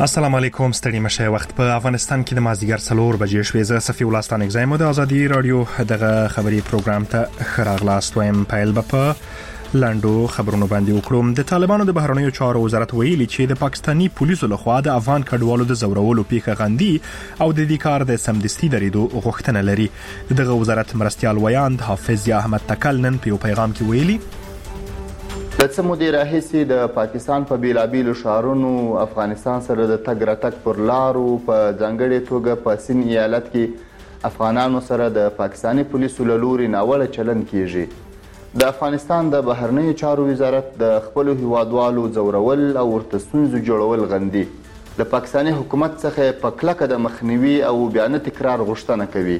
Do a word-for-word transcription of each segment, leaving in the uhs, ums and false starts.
السلام علیکم، ستړي مشه. وخت په افغانستان کې د مازدیګر څلور بجې شوې. زه صفي الله ستانک زایم د ازادي رادیو دغه خبري پروګرام ته خراغلاست وایم. پایل په لاندو خبرونو باندې وکړم. د طالبانو د بهرنیو چارو وزارت ویلي چې د پاکستانی پولیسو لخوا د افغان کډوالو د زورولو پیښه غندي او د دې کار د سمدستي درېدو غوښتنه لري. دغه وزارت مرستيال ویاند حافظ احمد تکل نن په پیغام کې ویلي د څه مودې راهیسې د پاکستان په بیلابیلو ښارونو افغانستان سره د تګ راتګ پر لارو په ځانګړې توګه په سین ایالت کې افغانانو سره د پاکستاني پولیسو له لوري ناوړه چلند کیږي. د افغانستان د بهرنیو چارو وزارت د خپلو هیوادوالو ځورول او ورته ستونزو جوړول غندي. د پاکستاني حکومت څخه په کلکه د مخنیوي او بیا نه تکرار غوښتنه کوي.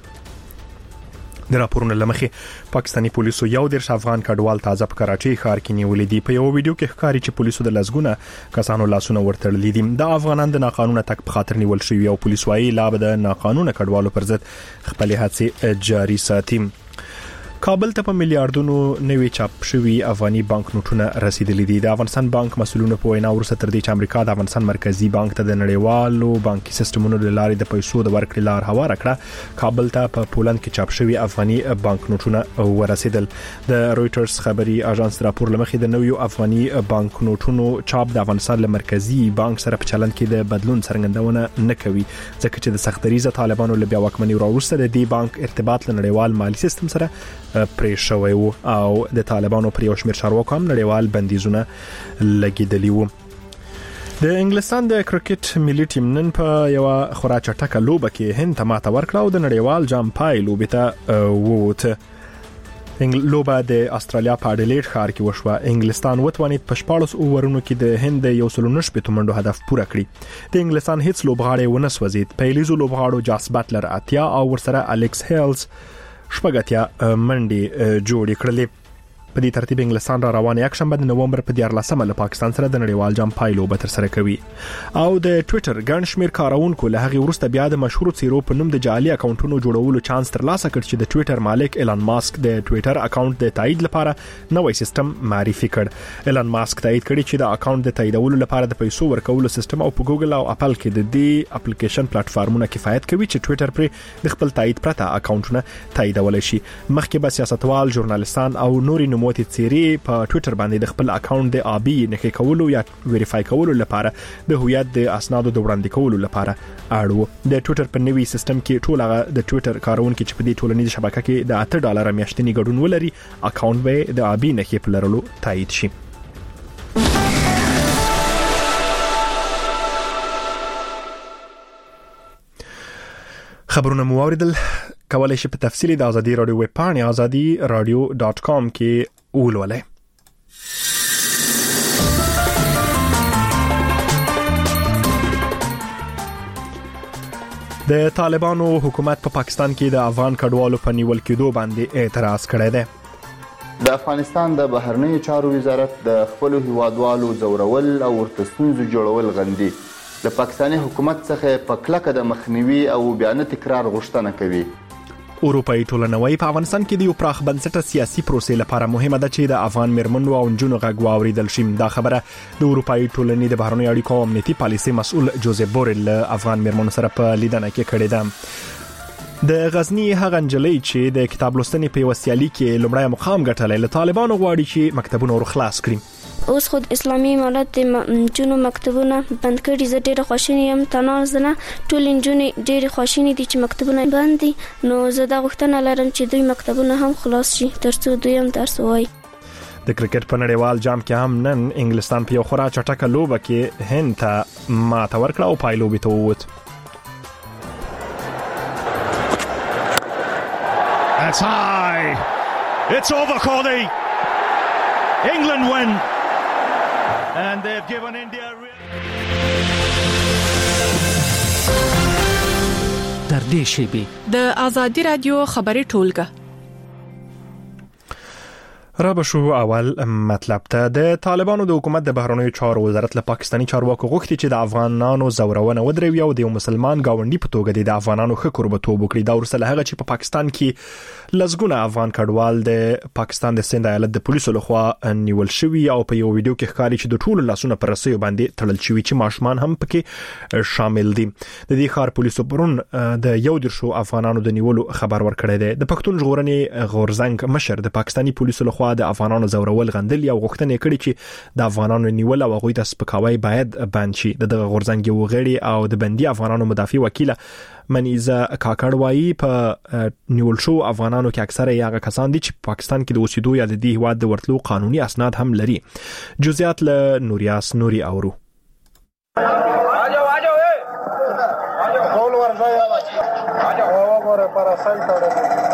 د راپورونو لمخې پاکستاني پولیسو یو دیرش افغان کډوال تازه په کراچۍ ښار کې نیولې دي. په یو ویډیو کې ښکاري چې پولیسو د لسګونه کسانو لاسونه ورتړلي دي. د افغانان د ناقانونه تک په خاطر نیول شوی او پولیس وايي لا به د ناقانونه کډوالو پر ضد خپل هڅې جاري ساتي. کابل ته په میلیارډونو نوي چاپ شوي افغاني بانک نوټونه رسیدلي دي. د افغانستان بانک مسولونو په وینا ورسره تر دې چې امریکا د افغانستان مرکزی بانک ته د نړیوالو بانکي سیستمونو له لارې د پیسو د ورکړې لار هواره کړه، کابل ته په پولند کې چاپ شوي افغاني بانک نوټونه ورسیدل. د رويټرز خبري اژانس راپور لمخې د نویو افغاني بانک نوټونو چاپ د افغانستان له مرکزی بانک سره په چلند کې د بدلون څرګندونه نه کوي، ځکه چې د سختریزه طالبانو له بیا واکمنۍ وروسته د دې بانک ارتباط له نړیوال مالی سیستم سره پرې شوی وو او د طالبانو پر یو شمېر چارواکو هم نړیوال بندیزونه لګیدلي وو. د انګلستان د کرکټ ملي ټیم نن په یو خورا چټکه لوبه کې هند ته ماته ورکړه او د نړیوال جام پای لوبې ته ووته. لوبه د استرالیا په اډلیډ ښار کې وشوه. انګلستان وتوانید په شپاړس اوورونو کې د هند یو سل نه شپږ منډو هدف پوره کړی. د انګلستان هیڅ لوبغاړی ونه سوځید. پیلیزو لوبغاړو جاس بټلر اتیا او ورسره الکس هیلز شپږتیا منډي جوړې کړلې. په دې ترتیب انګلستان را روان یک شنبه د نومبر په دیارلسمه له پاکستان سره د نړیوال جام پای لوبه تر سره کوي. او د ټوئیټر ګڼ شمېر کارونکو له هغه وروسته بیا د مشهور څیرو په نوم د جعلي اکاونټونو جوړولو چانس ترلاسه کړ چې د ټوئیټر مالک ایلان ماسک د ټوئیټر اکاونټ د تایید لپاره نوې سیستم معرفي کړ. ایلان ماسک تایید کړی چې د اکاونټ د تاییدولو لپاره د پیسو ورکولو سیستم او په ګوګل او اپل کې د دې اپلیکیشن پلیټ فارمونه کفایت کوي چې ټوئیټر پر د خپل تایید پرته اکاونټونه تاییدول شي. مخکې به سیاستوال، ژورنالیستان او نوري نوموتي څیرې په ټوئیټر باندې د خپل اکاونټ د آبي نښې کولو یا ویریفای کولو لپاره د هویت د اسنادو د وړاندې کولو لپاره اړ وو. د ټوئیټر په نوي سیستم کې ټول هغه د ټوئیټر کارونکو چې په دې ټولنیزه شبکه کې د اته ډالر میاشتنی ګډون ولري اکاونټ به د آبي نښې په لرلو تایید شي. خبرونه مو اوریدل. کولای شئ په تفصیلی د ازادي رادیو ویب پاڼې ازادي رادیو ډاټ کام کې ولولئ. د طالبانو حکومت په پاکستان کې د افغان کډوالو په نیول کېدو باندې اعتراض کړی دی. د افغانستان د بهرنیو چارو وزارت د خپلو هیوادوالو ځورول او ورته ستونزو جوړول غندي. د پاکستاني حکومت څخه په کلکه د مخنیوي او بیا نه تکرار غوښتنه کوي. اروپایي ټولنوي په افغانستان کې د یو پراخ بنسټه سیاسي پروسې لپاره مهمه ده چې د افغان میرمنو او نجونو غږ واوریدل شي. دا خبره د اروپایي ټولنې د بهرنیو اړیکو او امنیتي پالیسۍ مسؤل جوزف بورل له افغان میرمنو سره په لیدنه کې کړې ده. د غزنی هغه نجلۍ چې د کتاب لوستنې په وسیالي کې لومړی مقام ګټلی، له طالبانو غواړي چې مکتبونه ور خلاص کړي. اوس خود اسلامي امارت د جنو مکتبونه بند کړي. زه ډېره خوشحاله یم. تناز نه ټول نجونې ډېرې خوشحاله دي چې مکتبونه بند دي، نو زه دا غوښتنه لرم چې دوی مکتبونه هم خلاص شي ترڅو دوی هم درس ووایي. د کرکټ په نړیوال جام کې هم نن انګلستان په یو خورا چټکه لوبه کې هند ته ماته ورکړه او پای لوبې ته ووت. That's high. It's over, Cody. England win. And they've given India در دې شیبې د ازادي رادیو خبري ټولګه. را به شو اول مطلب ته د طالبانو د حکومت د بهرنیو چارو وزارت له پاکستاني چارواکو غوښتي چې د افغانانو زورونه ودروي او د مسلمان گاونډي په توګه د افغانانو ښه قربتوب وکړي. دا ورسره هغه چې په پاکستان کې لزګونه افغان کډوال د پاکستان د سند ایالت د پولیسو لخوا نیول شوی او په یو ویډیو کې ښکاري چې د ټولو لاسونه پر رسیو باندې تړل شوی چې ماشومان هم پکې شامل دي. د دې ښار پولیسو پرون د یو درشو افغانانو د نیولو خبر ورکړی دی. د پښتون ژغورنې غورزنګ مشر د پاکستاني پولیسو لخوا د افغانانو زورول غندل یا غوښتنه کړې چې د افغانانو نیول او هغوی د سپکاوي باید بند شي. د دغه غورزنګ یو غړي او د بندي افغانانو مدافع وکیل منیزه کاکړ وایي په نیول شو افغانانو کې اکثره یې کسان دي چې پاکستان کې د اوسېدو یا د دې هیواد د ورتلو قانوني اسناد هم لري. جزئیات له نوریاس نوري اورو. آجو آجو اے ټول ورځي آجو هوا غره پر اصل تړل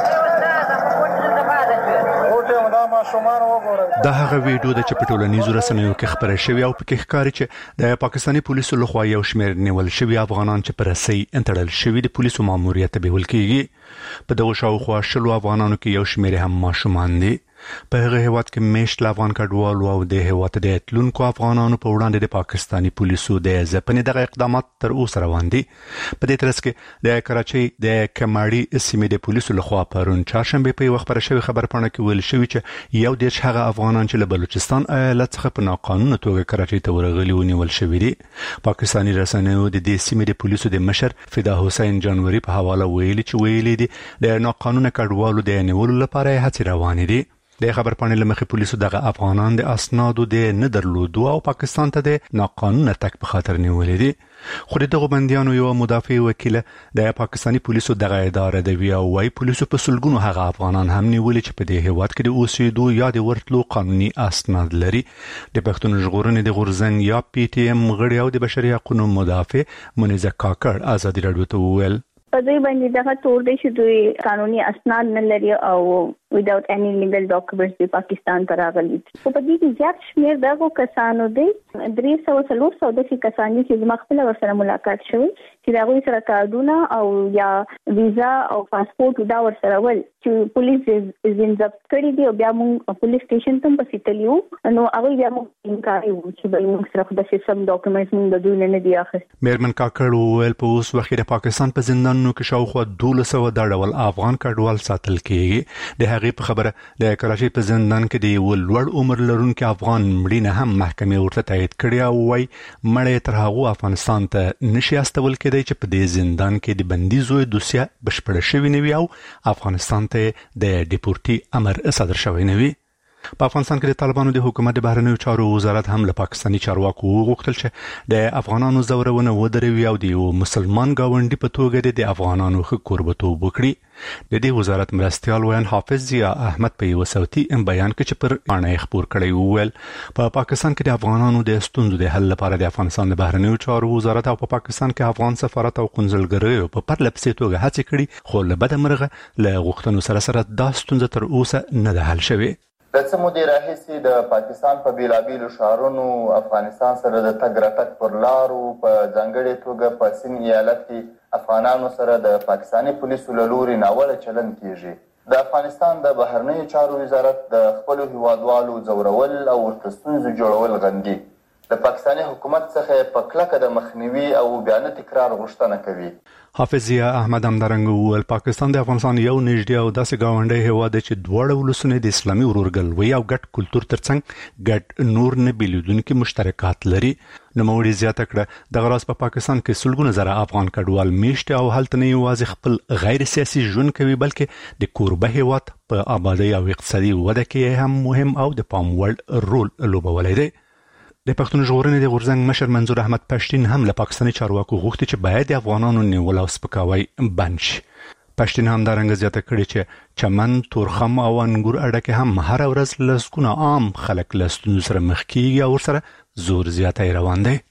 دا هغه ویډیو د چپټولنیزو رسنیو کې خبره شوی او پکې ښکاري چې د پاکستاني پولیسو لخوا یو شمېر نیول شوی افغانان چې پر رسۍ انتړل شوی د پولیسو ماموریت به ولکېږي. په دغه شاوخوا شلو افغانانو کې یو شمېر هم ماشومان دي. په هغه هیواد کې میشت افغان کډوالو او د هیواد د اتلونکو افغانانو په وړاندې د پاکستاني پولیسو د ځپنې دغه اقدامات تر اوسه روان دي. په دې ترڅ کې د کراچۍ د کماړي سیمې د پولیسو لخوا پرون چهارشنبه په یو خبره شوی خبرپاڼه کې ویل شوی چې یو دیش هغه افغانان چې له بلوچستان ایالت څخه په ناقانونه توګه کراچۍ ته ورغلي و نیول شوی دي. پاکستاني رسنیو د دې سیمې د پولیسو د مشر فدا حسین جانوري په حواله ویلي چې ویلي دي د ناقانونه کډوالو د نیولو لپاره هڅې روانې دي. د خبرپاڼې لمخې پولیسو دغه افغانان د اسنادو د نه درلودو او پاکستان ته د ناقانونه تک په خاطر نیولې دي. خو دغه بندیانو یو مدافع وکیل د پاکستاني پولیسو دغه اداره د وی او وايي پولیسو په سلګونو هغه افغانان هم نیولې چې په دې هیواد کې د اوسېدو یا د ورتلو قانوني اسناد لري. د پښتون ژغورنې د غورزنګ یا پی ټی ایم غړي او د بشري حقوقو مدافع منیزه کاکړ ازادي رادیو ته وویل په دې باندې دغه تور دی چې دوی قانوني اسناد نه لري او without any legal documents د پاکستان ته راغلي. په دې کې زیات شمېر دغه کسانو دی درې سوه څلور سوه د کسان دي چې مخکې ورسره ملاقات شوی چې دا غوي سره کارډونه او یا ویزا او پاسپورت دا ورسره ول چې پولیس یې ضبط کړی دی او بیا موږ پولیس سټیشن ته په سیتلیو نو هغه بیا موږ انکار وکړو چې به موږ سره د سیستم ډاکومېنټس موږ د دوی نه دی اخیست. میرمن کاکړ وویل په اوس وخت د پاکستان په زندانونو کې شاوخوا دولس سوه د ډول افغان کډوال ساتل کېږي. د هغې په خبره د کراچۍ په زندان کې د یو لوړ عمر لرونکي افغان مړینه هم محکمې ورته تایید کړې او وايي مړی تر هغه افغانستان ته نشي استول کېدی چې په دې زندان کې د بندیزو دوسیه بشپړه شوې نه وي او افغانستان ته د ډیپورټي امر صادر شوی نه وي. په افغانستان کې د طالبانو د حکومت د بهرنیو چارو وزارت هم له پاکستاني چارواکو وغوښتل چې د افغانانو زورونه ودروي او د یو مسلمان گاونډي په توګه د افغانانو ښه قربتوب وکړي. د دې وزارت مرستیال ویان حافظ ضیا احمد په یو صوتي بیان کې چې پر باندې خبر کړی وویل په پاکستان کې د افغانانو د ستونزو د حل لپاره د افغانستان د بهرنیو چارو وزارت او په پاکستان کې افغان سفارت او قونسلګریو په پرله پسې توګه هڅې کړي خو له بده مرغه له غوښتنو سره سره دا ستونزه تر اوسه نه ده حل شوې. د څه مودې راهیسې د پاکستان په بیلابیلو ښارونو افغانستان سره د تګ راتګ پر لارو په ځانګړې توګه په سند ایالت کې افغانانو سره د پاکستاني پولیسو له لوري ناوړه چلند کیږي. د افغانستان د بهرنیو چارو وزارت د خپلو هیوادوالو ځورول او ورته ستونزې جوړول غندي. د پاکستاني حکومت څخه په کلکه د مخنیوي او بیا نه تکرار غوښتنه کوي. حافظ ضیا احمد همدارنګه وویل پاکستان د افغانستان یو نږدې او داسې ګاونډی هیواد دی چې دواړه ولسونه د اسلامي ورورګلوۍ او ګډ کلتور ترڅنګ ګډ نور نه بیلېدونکي مشترکات لري. نوموړي زیاته کړه دغه راز په پاکستان کې سلګونه زره افغان کډوال میشت او هلته نه یوازې خپل غیر سیاسي ژوند کوي بلکې د کوربه هیواد په آبادی او اقتصادي وده کې هم مهم او د پام وړ رول لوبولی دی. د پښتون ژغورنې د غورزنګ مشر منظور احمد پښتین هم له پاکستاني چارواکو غوښتي چې باید د افغانانو نیول او سپکاوی بند شي. پښتین همدارنګه زیاته کړې چې چمن، تورخم او انګور اډه کې هم هر ورځ لسګونه عام خلک له ستونزو سره مخ کېږي او ورسره زور زیاتی روان دی.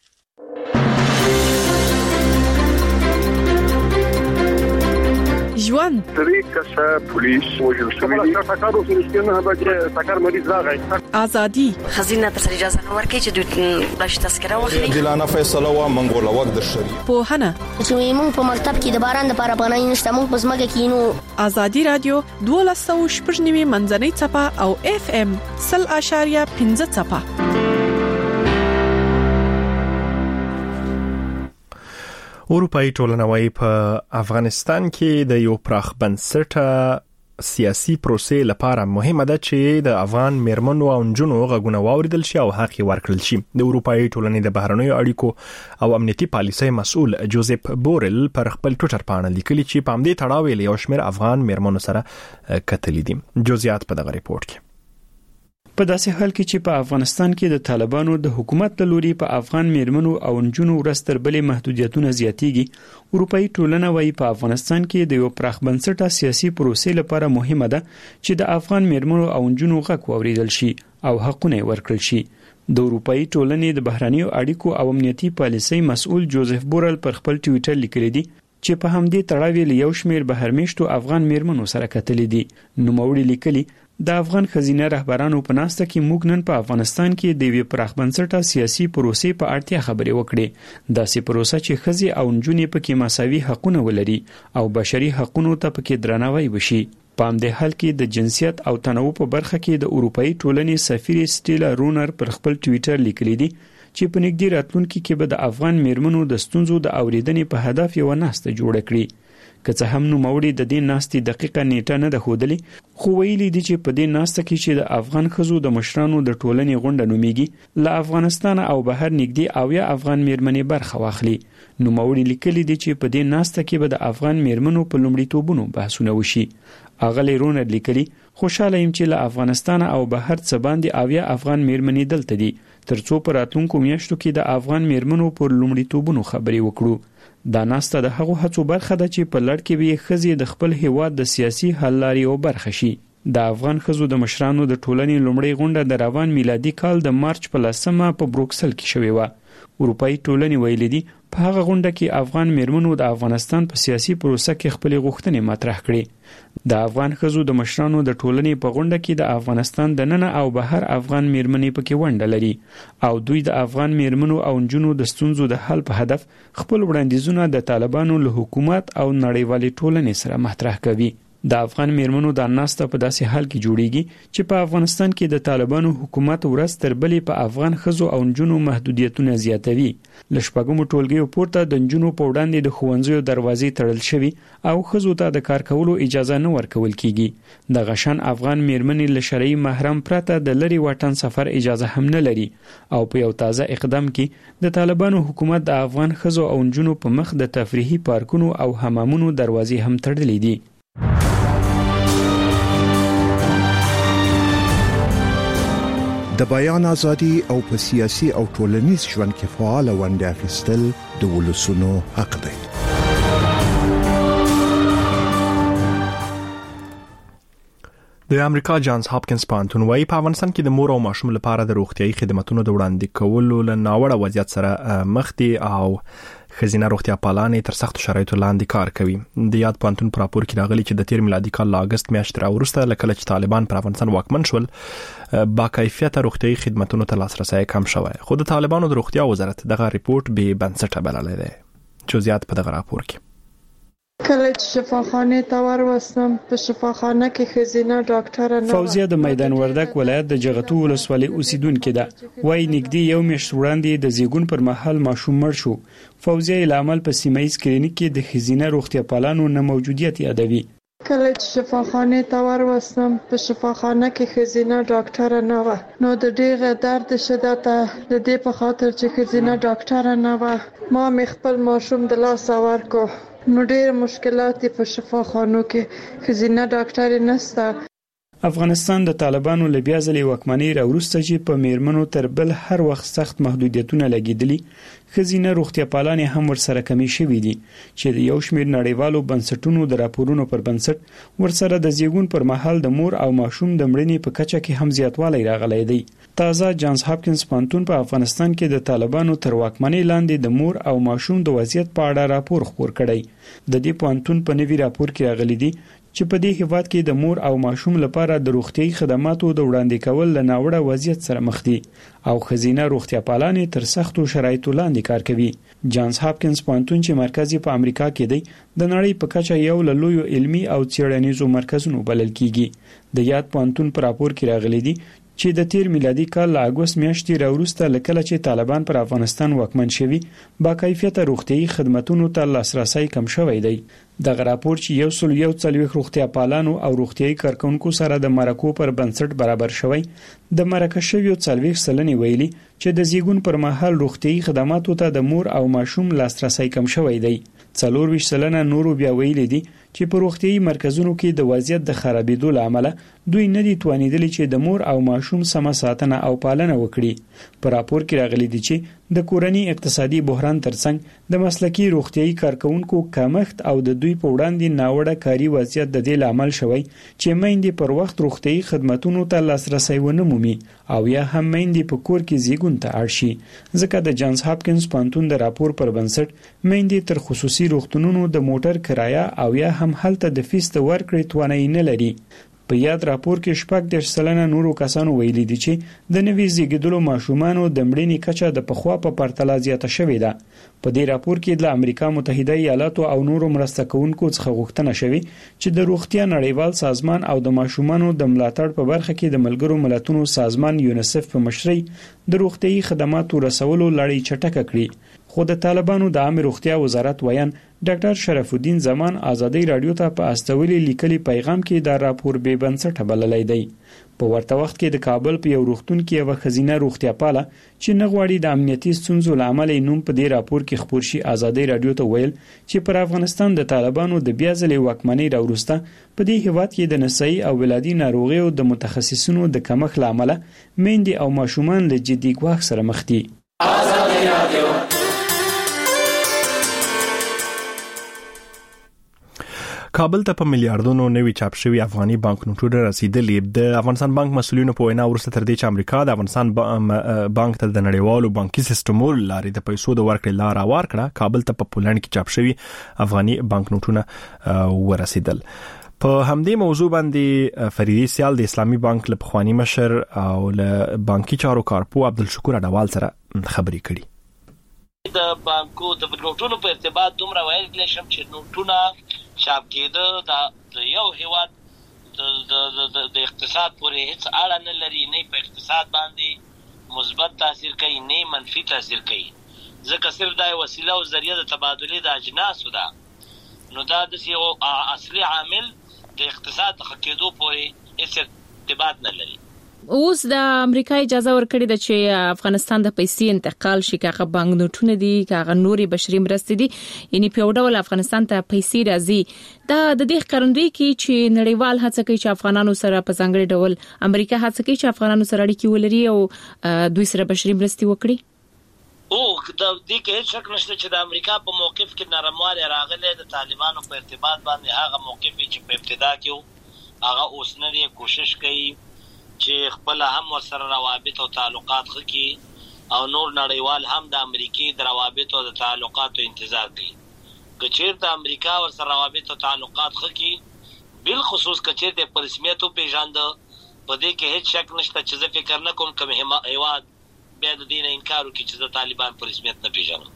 ژوند طریقه پولیس وجود شوی ټاکر اوس نشته به ټاکر مریض راغی ازادي خزینه تر اجازه نه ورکړي چې دوی بلش تذکره واخلي دلانه فیصله و منګول وخت د شری په هنه چې موږ په مکتب کې د باران د پاره پناه نشته موږ په زمګه کې نو ازادي رادیو دولس سوه شپږ نوي منځنۍ چپه او اف ام صفر اشاریه پنځه چپه. اروپאי ټولنه وايي په افغانستان کې د یو پراخ بنسټه سیاسي پروسې لپاره مهمه ده چې د افغان میرمنو او نجونو غږونه واوریدل شي او حق ورکړل شي. د اروپאי ټولنې د بهرنیو اړیکو او امنیتي پالیسۍ مسؤل جوزف بورل پر خپل ټوئیټر باندې لیکلي چې په همدې تړاو یې یو شمېر افغان میرمنو سره کتلې دي. جزئیات په دغه ریپورت کې. په داسې حال کې چې په افغانستان کې د طالبانو د حکومت له لوري په افغان میرمنو او نجونو ورستر بلې محدودیتونه زیاتېږي، اروپאי ټولنه وايي په افغانستان کې د یو پراخ بنسټه سیاسي پروسې لپاره مهمه ده چې د افغان میرمنو او نجونو غږ واوریدل شي او حقونه ورکړل شي. د اروپאי ټولنې د بهرنیو اړیکو او امنیتي پالیسۍ مسؤل جوزف بورل پر خپل ټوئیټر لیکلي دي چې په همدې تړاو یې یو شمېر بهرمیشتو افغان میرمنو سره کتلې دي. نوموړي لیکلي د افغان خزینه رهبرانو په ناسته کې موږ نن په افغانستان کې د وی پراخ بنسټه سیاسي پروسې په اړتیا خبرې وکړې. داسې پروسه چې ښځې او نجونې پکې مساوي حقونه ولري او بشري حقوقو ته پکې درناوی وشي. په همدې حال کې د جنسیت او تنوع په برخه کې د اروپאי ټولنې سفیر سټیلا رونر پر خپل ټوئیټر لیکلي دي چې په نږدې راتلونکي کې به د افغان میرمنو د ستونزو د اوریدنې په هدف یو ناسته جوړه کړي. که څه هم نوموړي د دې ناستې دقیقه نیټه نه ده ښودلې، خو ویلي دي چې په دې ناسته کې چې د افغان ښځو د مشرانو د ټولنې غونډه نومیږي، له افغانستان او بهر نږدې اویا افغان میرمنې برخه واخلي. نوموړي لیکلي دي چې په دې ناسته کې به د افغان میرمنو په لومړیتوبونو بحثونه وشي. اغلی رونر لیکلي خوشاله یم چې له افغانستان او بهر څخه باندې اویا افغان میرمنې دلته دي ترڅو په راتلونکو میاشتو کې د افغان میرمنو پر لومړیتوبونو خبرې وکړو. دا ناسته د هغو هڅو برخه ده چې په لړ کې به ښځې د خپل هیواد د سیاسي حل لارې او برخه شي. د افغان ښځو د مشرانو د ټولنې لومړی غونډه د روان میلادي کال د مارچ په لسمه په بروکسل کې شوې وه. اروپאי ټولنې ویلي دي په هغه غونډه کې افغان میرمنو د افغانستان په سیاسي پروسه کې خپلې غوښتنې مطرح کړې. د افغان ښځو د مشرانو د ټولنې په غونډه کې د افغانستان د ننه او بهر افغان میرمنې پکې ونډه لري او دوی د افغان میرمنو او نجونو د ستونزو د حل په هدف خپل وړاندیزونه د طالبانو له حکومت او نړیوالې ټولنې سره مطرح کوي. د افغان میرمنو د ناسته په داسې حال کې جوړیږي چې په افغانستان کې د طالبانو حکومت ورځ تر بلې په افغان ښځو او نجونو محدودیتونه زیاتوي. له شپږمو ټولګیو پورته د نجونو په وړاندې د ښوونځیو دروازې تړل شوي او ښځو ته د کار کولو اجازه نه ورکول کیږي. د غشن افغان میرمنې له شرعي محرم پرته د لري واټن سفر اجازه هم نه لري او په یو تازه اقدام کې د طالبانو حکومت د افغان ښځو او نجونو په مخ د تفریحي پارکونو او حمامونو دروازې هم تړلې دي. د بیان ازادي او په سیاسي او ټولنیز ژوند کې فعال ونډه اخیستل د ولسونو حق دی. د امریکا جانز هاپکینز پوهنتون وايي په افغانستان کې د مور او ماشوم لپاره د روغتيایي خدماتو د وړاندې کولو له ناوړه وضعیت سره مخ دي او خزینه روغتیا پالانې تر سخت شرایطو لاندې کار کوي. د یاد پوهنتون پر راپور کې راغلي چې د تیر میلادي کال له اگست میاشتې راوروسته لکه چې طالبان پر افغانستان واکمن شول، با کیفیت روغتيایي خدماتو ته لاسرسي کم شوی. خو د طالبانو د روغتیا وزارت دغه ریپورت به بنسټه بللی دی. جزئیات په دغه راپور کې. کله چې شفاخانه ته ورسم په شفاخانه کې خزینه ډاکټر نه فوزیه د میدان وردک ولایت د جغتو ولسوالۍ اوسیدونکې ده. وای نګدي یو میاشت وړاندې د زیګون پر مهال ماشوم مړ شو. فوزیه لامل په سیمایي کلینیک کې د خزینه روغتیا پالانو نه موجودیت یادوي. کله چې شفاخانه ته ورسم په شفاخانه کې خزینه ډاکټر نه و نو د ډېر درد شدت د دې په خاطر چې خزینه ډاکټر نه و ما مې خپل ماشوم د لاس ورکو نو ډېر مشکلات په شفاخانو کې خزینه ډاکټر نشته. افغانستان د طالبانو له بیا ځلې واکمنۍ راوروسته چې په میرمنو تر بل هر وخت سخت محدودیتونه لګیدلي، ښځینه روغتیا پالانې هم ورسره کمی شوي دي چې د یو شمېر نړیوالو بنسټونو د راپورونو پر بنسټ ورسره د زیږون پر مهال د مور او ماشوم د مړینې په کچه کې هم زیاتوالی راغلی دی. تازه جانز هاپکینز پوهنتون په افغانستان کې د طالبانو تر واکمنۍ لاندې د مور او ماشوم د وضعیت په اړه راپور خپور کړی. د دې پوهنتون په نوي راپور کې راغلي دي چې په دې هیواد کې د مور او ماشوم لپاره د روغتيایي خدماتو د وړاندې کول له ناوړه وضعیت سره مخ دي او ښځینه روغتیا پالانې تر سختو شرایطو لاندې کار کوي. جانز هاپکینز پوهنتون چې مرکزي په امریکا کې دی، د نړۍ په کچه یو له لویو علمي او څېړنیزو مرکزونو بلل کیږي. د یاد پوهنتون پر راپور کې راغلي دي چې د تیر میلادي کال له اګوست میاشتې راوروسته لکه چې طالبان پر افغانستان واکمن شوي، با کیفیت روغتيایي خدماتونو ته لاسرسي کم شوی دی. دغه راپور چې یو سل یو څلوېښت روغتیا پالانو او روغتيایي کارکونکو سره د مرکو پر بنسټ برابر شوی، د مرکه شویو څلوېښت سلنې ویلي چې د زیږون پر مهال روغتيایي خدماتو ته د مور او ماشوم لاسرسي کم شوی دی. څلور ویشت سلنه نورو بیا ویلي دي چې په روغتيایي مرکزونو کې د وضعیت د خرابېدو له امله دوی نه دي توانیدلي چې د مور او ماشوم سمه ساتنه او پالنه وکړي. په راپور کې راغلي دي چې د کورنۍ اقتصادي بحران ترڅنګ د مسلکي روغتيایي کارکونکو کمښت او د دوی په وړاندې ناوړه کاري وضعیت د دې لامل شوی چې میندې پر وخت روغتيایي خدماتونو ته لاسرسي ونه مومي او یا هم میندې په کور کې زیږون ته اړ شي. ځکه د جانز هاپکینز پوهنتون د راپور پر بنسټ میندې تر خصوصي روغتونونو د موټر کرایه او یا هم هلته د فیس د ورکړې توانایي نه لري. په یاد راپور کې شپږ دېرش سلنه نورو کسانو ویلي دي چې د نوي زیږیدلو ماشومانو د مړینې کچه د پخوا په پرتله زیاته شوې ده. په دې راپور کې د امریکا متحده ایالاتو او نورو مرسته کوونکو څخه غوښتنه شوې چې د روغتیا نړیوال سازمان او د ماشومانو د ملاتړ په برخه کې د ملګرو ملتونو سازمان یونیسف په مشرۍ د روغتيایي خدماتو رسولو لړۍ چټکه کړي. خو د طالبانو د عامه روغتیا وزارت ویان ډاکټر شرف الدین زمان ازادي رادیو ته په استولي لیکلي پیغام کې دا راپور بې بنسټه بللی دی. په ورته وخت کې د کابل په یو روغتون کې یو ښځینه روغتیا پاله چې نه غواړي د امنیتي ستونزو له امله نوم په دې راپور کې خپور شي، ازادي رادیو ته ویل چې پر افغانستان د طالبانو د بیا ځلې واکمنۍ راوروسته په دې هیواد کې د نسایي او ولادي ناروغیو د متخصصینو د کمښت له امله میندې او ماشومان له جدي ګواښ سره مخ دي. ازادي رادیو کابل ته په میلیارډونو نوي چاپ شوی افغاني بانک نوټونه رسیدلي. د افغانستان بانک مسولینو په وینا ورسته تر دې چې امریکا د افغانستان بانک ته د نړیوالو بانکي سیستمونو لارې د پیسو د ورکړې لار هوار کړه، کابل ته په پولند کې چاپ شوی افغاني بانک نوټونه ورسیدل. په همدې موضوع باندې فریدي سیال د اسلامي بانک له پخوانی مشر او له بانکي چارو کارپو عبدالشکور اډوال سره خبرې کړي. د بانکو د نوټونو په ارتباط دومره ویل شم چې نوټونه چاپ کېده د یو هیواد د د اقتصاد پورې هیڅ اړه نه لري، نه په اقتصاد باندې مثبت تاثیر کوي نه منفي تاثیر کوي، ځکه صرف دا وسیله او ذریعہ د تبادلې د اجناسو ده. نو دا د یو اصلي عامل د اقتصاد د خکېدو پورې هیڅ ارتباط نه لري. اوس د امریکا اجازه ورکړې ده چې افغانستان د پیسې انتقال شي، کاغه بانک نوټونه دي، کاغه نوري بشري مرستې دي، یعنی په ډول افغانستان ته پیسې راځي. دا د دې ښکارندوی کې چې نړیوال هڅه کوي چې افغانانو سره په ځانګړي ډول امریکا هڅه کوي چې افغانانو سره اړیکې ولري او دوی سره بشري مرستې وکړي. او د دې کې هیڅ شک نشته چې د امریکا په موقف کې نرموالی راغلی د طالبانو په ارتباط باندې. هغه موقف چې په ابتدا کې هغه اوس نه دی، کوشش کوي چې خپل هم ورسره روابط او تعلقات خکي او نور نړیوال هم د امریکای د روابط او د تعلقاتو انتظار کوي. کچیر د امریکا ورسره روابط او تعلقات خکي، بل خصوص کچیر د پرسمیت او پیژاند، په دې کې هیڅ شک نشته چې زه فکر نه کوم کوم هیواد بیا د دین انکار وکړي چې د طالبان پرسمیت نه پیژني.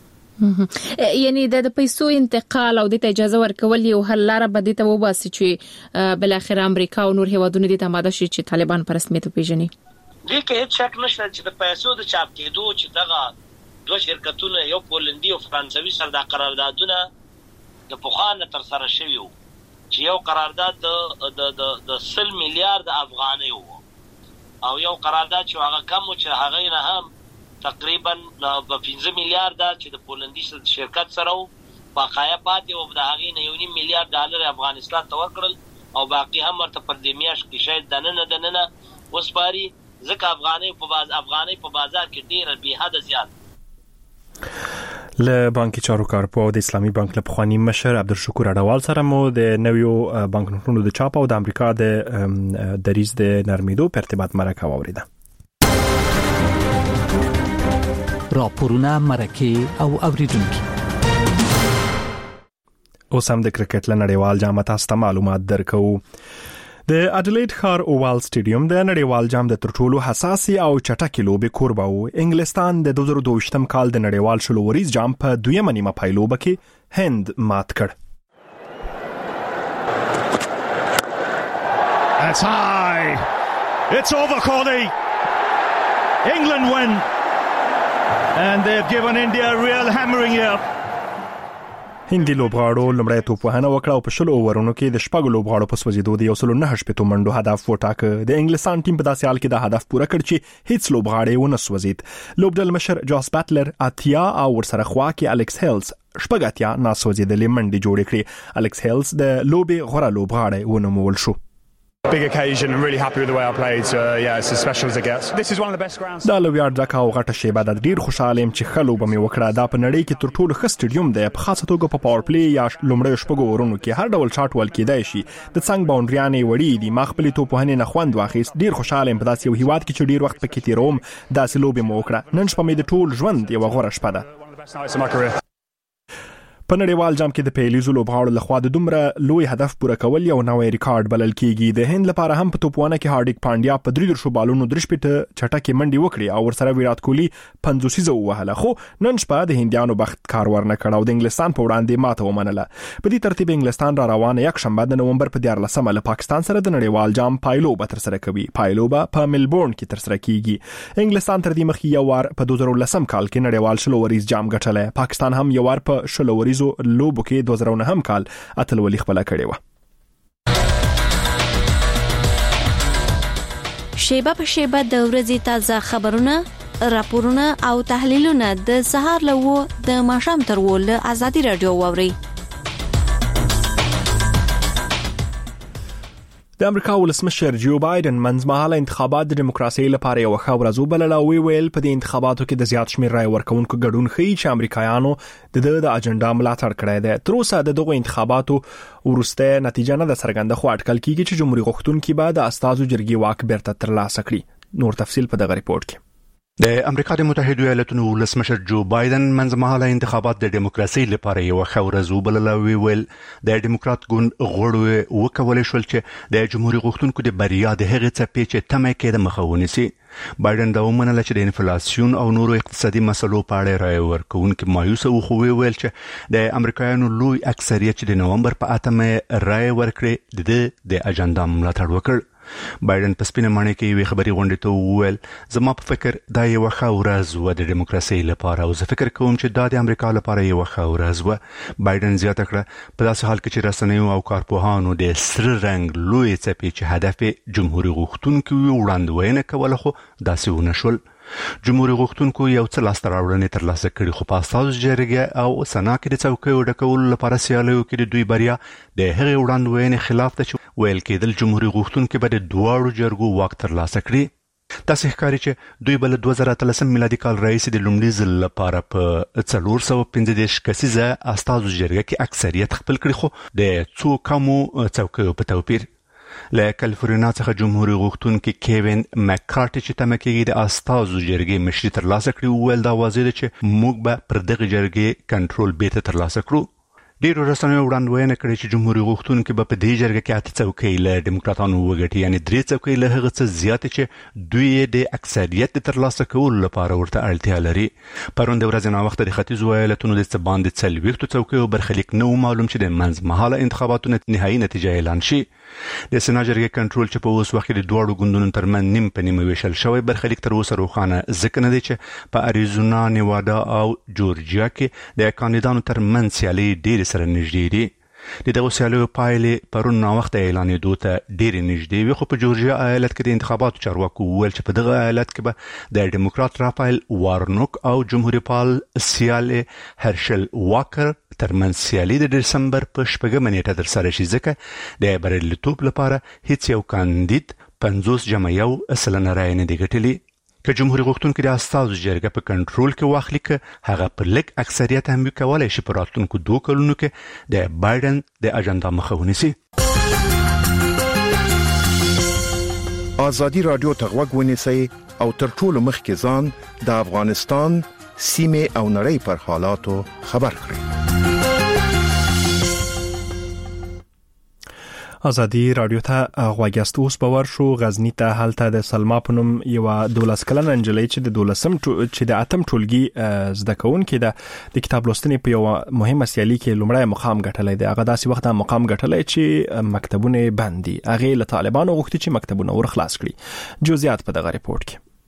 یعنی د پیسو انتقال او د اجازه ورکول یو حل لاره بده ته وباسي چې بل اخر امریکا او نور هیوادونو د تماده شي چې طالبان پر رسمیت پیژني. دې کې هیڅ شک نشته چې د پیسو د چاپ کېدو چې دغه دوه شرکتونه یو پولندي او فرانسوي سره د قراردادونه د پخوانه تر سره شوی وو چې یو قرارداد د د د سل میلیارډ افغانۍ وو او یو قرارداد چې هغه کم چې هغه نه هم تقریبا په پنځه میلیارډ چې د پولندي شرکت سره بقایا پاتې او د هغې نه یو نیم میلیارډ ډالر افغانستان ته ورکړل او باقي هم ورته پر دې میاشت کې شاید دننه دننه وسپاري ځکه افغاني په باز افغاني په بازار کې ډیر به حد زیات. له بانکي چارو کارپو د اسلامي بانک له پخوانی مشر عبدالشکور اډوال سره مو د نویو بانکنوټونو د چاپ او د امریکا د دریز د نرمیدو په ارتباط مرکه واوریده. راپورونه مرکه او اوریدونکو. اوس هم د کرکټ له نړیوال جام تاسو ته معلومات درکو. د اډلېډ ښار اووال سټیډیم د نړیوال جام د ترټولو حساسي او چټکې لوبې کوربه و. انګلستان د دوه زره دوه ویشتم کال د نړیوال شلو وریز جام په دویمه نیمه پایلوبه کې هند مات کړ. It's high. It's over, Kohli. England win. And they've given India a real hammering here. هندي لوبغاړو لمړی توپ وهنه وکړه او په شلو اوورونو کې د شپږو لوبغاړو په سوځېدو د یو سل نه شپږ منډو هدف وټاکه. د انګلستان ټیم په داسې حال کې دا هدف پوره کړ چې هیڅ لوبغاړی ونه سوځید. لوبډل مشر جاس بټلر اتیا او ورسره خوا کې الکس هیلز شپږ اتیا ناسوځېدلې منډې جوړې کړې. الکس هیلز د لوبې غوره لوبغاړی ونومول شو. Big occasion and really happy with the way I played. So uh, yeah, it's as special as it gets. This is one of the best grounds. دا لویار ځکه او غټه شیبه د ډیر خوشاله يم چې خلو به مې وکړه. دا په نړۍ کې تر ټولو ښه سټیډیوم دی. په خاصه توګه په پاور پلی یا لومړی شپږو ورونو کې هر ډول شاټ ول کېدای شي. د څنګ باونډریانې وړي دي. ما خپل توپ وهنې نه خوند واخیست. ډیر خوشاله يم په داسې یو هیواد کې چې ډیر وخت پکې تیروم. داسې لوبې مو وکړه. نن شپه مې د ټول ژوند یو غوره شپه ده. په نړیوال جام کې د پیلیزو لوبغاړو لخوا د دومره لوی هدف پوره کول یو نوی ریکارډ بلل کیږي. د هند لپاره هم په توپونه کې هاردیک پانډیا په درې درشو بالونو درش پټه چټکه منډي وکړي او ورسره ویرات کوهلی پنځوسیزه وهله. خو نن شپه د هندیانو بخت کار ورنه کړ او د انګلستان په وړاندې ماته ومنله. په دې ترتیب انګلستان را روانه یک شنبه د نومبر په دیارلسمه له پاکستان سره د نړیوال جام پایلوبه تر سره کوي. پایلوبه په ملبورن کې تر سره کیږي. انګلستان تر دې مخکې یو وار په دوه زره لسم کال کې نړیوال شلو وریز جام ګټلی. پاکستان هم یو وار په شلو وریزو لوبو کې دوه زره نهم کال اتلولي خپل کړی و. شیبه په شیبه د ورځې تازه خبرونه، راپورونه او تحلیلونه د سهار له و د ماښام تر و له ازادي رادیو واوري. د امریکا ولسمشر جو بایدن منځمهاله انتخابات د دیموکراسي لپاره یو ښه ورځ وبلله او ویل په دې انتخاباتو کې د زیات شمېر رای ورکوونکو ګډون ښیي چې امریکایانو د د اجنډا ملاتړ کړی دی. تر اوسه د دغو انتخاباتو ورسته نتیجه نه ده څرګنده خو اټکل کیږي چې جمهوریت غوښتونکي به د استازو جرګې واک بیرته ترلاسه کړي. نور تفصیل په دغه ریپورت کې. د امریکا د متحده ایالاتونو ولسمشر جو بایدن منځمهاله انتخابات د دیموکراسي لپاره یو ښه ورځ وبلله. ویل د دیموکرات ګوند غړو وکولای شول چې د جمهوریت غوښتونکو د بریا د هغې څپې چې تمه کېده مخه ونیسي. بایدن دا ومنله چې د انفلاسیون او نورو اقتصادي مسلو په اړه رای ورکوونکي مایوسه و، خو ویل چې د امریکایانو لوی اکثریت چې د نومبر په اتمه رای ورکړي د د اجنډا ملاتړ وکړ. بایدن په سپینه ماڼۍ کې یوې خبري غونډې ته وویل زما په فکر دا یو ښه ورځ و د دیموکراسي لپاره او زه فکر کوم چې دا د امریکا لپاره یو ښه ورځ و. بایدن زیاته کړه په داسې حال کې چې رسنیو او کارپوهانو د سره رنګ لوی څپې چې هدف جمهوریت غوښتونکو وړاندوینه کوله خو داسې ونه شول. جمهوریت غوښتونکو یو څه لاسته راوړنې ترلاسه کړي خو په استازو جرګې او سنا کې د څوکیو ډکولو لپاره سیالیو کې د دوی بریا د هغې وړاندوینې خلاف ده چې ویل کېدل جمهوریت غوښتونکي به د دواړو جرګو واک ترلاسه کړي. تاسې ښکاري چې دوی به له دوه زره اتلسم میلادي کال راهیسې د لومړي ځل لپاره په څلور سوه پنځه دېرش کسیزه استازو جرګه کې اکثریت خپل کړي خو د څو کمو څوکیو په توپیر. له کالیفورنیا څخه جمهوریت غوښتونکي کیوین مکارټي چې تمه کېږي د استازو جرګې مشري ترلاسه کړي وویل دا واضح ده چې موږ به پر دغه جرګې کنټرول بیرته ترلاسه کړو. ډیرو رسنیو وړاندوینه کړې چې جمهوریت غوښتونکي به په دې جرګه کې اته څوکۍ له ډیموکراتانو وګټي، یعنې درې څوکۍ له هغه څه زیاتې چې دوی د اکثریت د ترلاسه کولو لپاره ورته اړتیا لري. پرون د ورځې ناوخته د ختیځو ایالتونو د څه باندې څلوېښتو څوکیو برخلیک نه و معلوم چې د منځمهاله انتخاباتو نهایي نتیجه اعلان شي. د سنا جرګې کنټرول چې په اوس وخت کې د دواړو ګوندونو ترمنځ نیم په نیمه ویشل شوی برخلیک تر اوسه روښانه ځکه نه دی چې په اریزونا، نیوادا او جورجیا کې د کاندیدانو ترمنځ سیالي ډېرې سره نږدې دي. د دغه سیالیو پایلې پرون نا وخت اعلانېدو ته ډېرې نږدې وي، خو په جورجیا ایالت کې د انتخاباتو چارواکو وویل چې په دغه ایالت کې به د ډیموکرات رافایل وارنوک او جمهوریت پال سیال هرشل واکر ترمنځ سیالي د دسمبر په شپږمه نیټه ترسره شي، ځکه د بریالیتوب لپاره هیڅ یو کاندید پنځوس جمع یو سلنه رایې نه دي ګټلي. که جمهوریت غوښتونکي د استازو جرګه په کنټرول کې واخلي، که هغه پر لږ اکثریت هم کولی شي په راتلونکو دوه کلونو کې د بایدن د اجنډا مخه ونیسي. ازادي رادیو ته غوږ ونیسئ او تر ټولو مخکې ځان د افغانستان سیمې او نړۍ پر حالاتو خبر کړئ. ازادي رادیو ته غواګست اوس باور شو غزنی ته هلته د سلما پنوم یو دولس کلنه انجلۍ چې د دولسم چې د اتم ټولګي زده کوونکې ده د کتاب لوستنې په یو مهمه سیالي کې لومړی مقام ګټلی دی. هغه داسې وخت مقام ګټلی چې مکتبونه بند دي. هغه له طالبانو غوښتي چې مکتبونه ور خلاص کړي. جزئیات په دغه ریپورت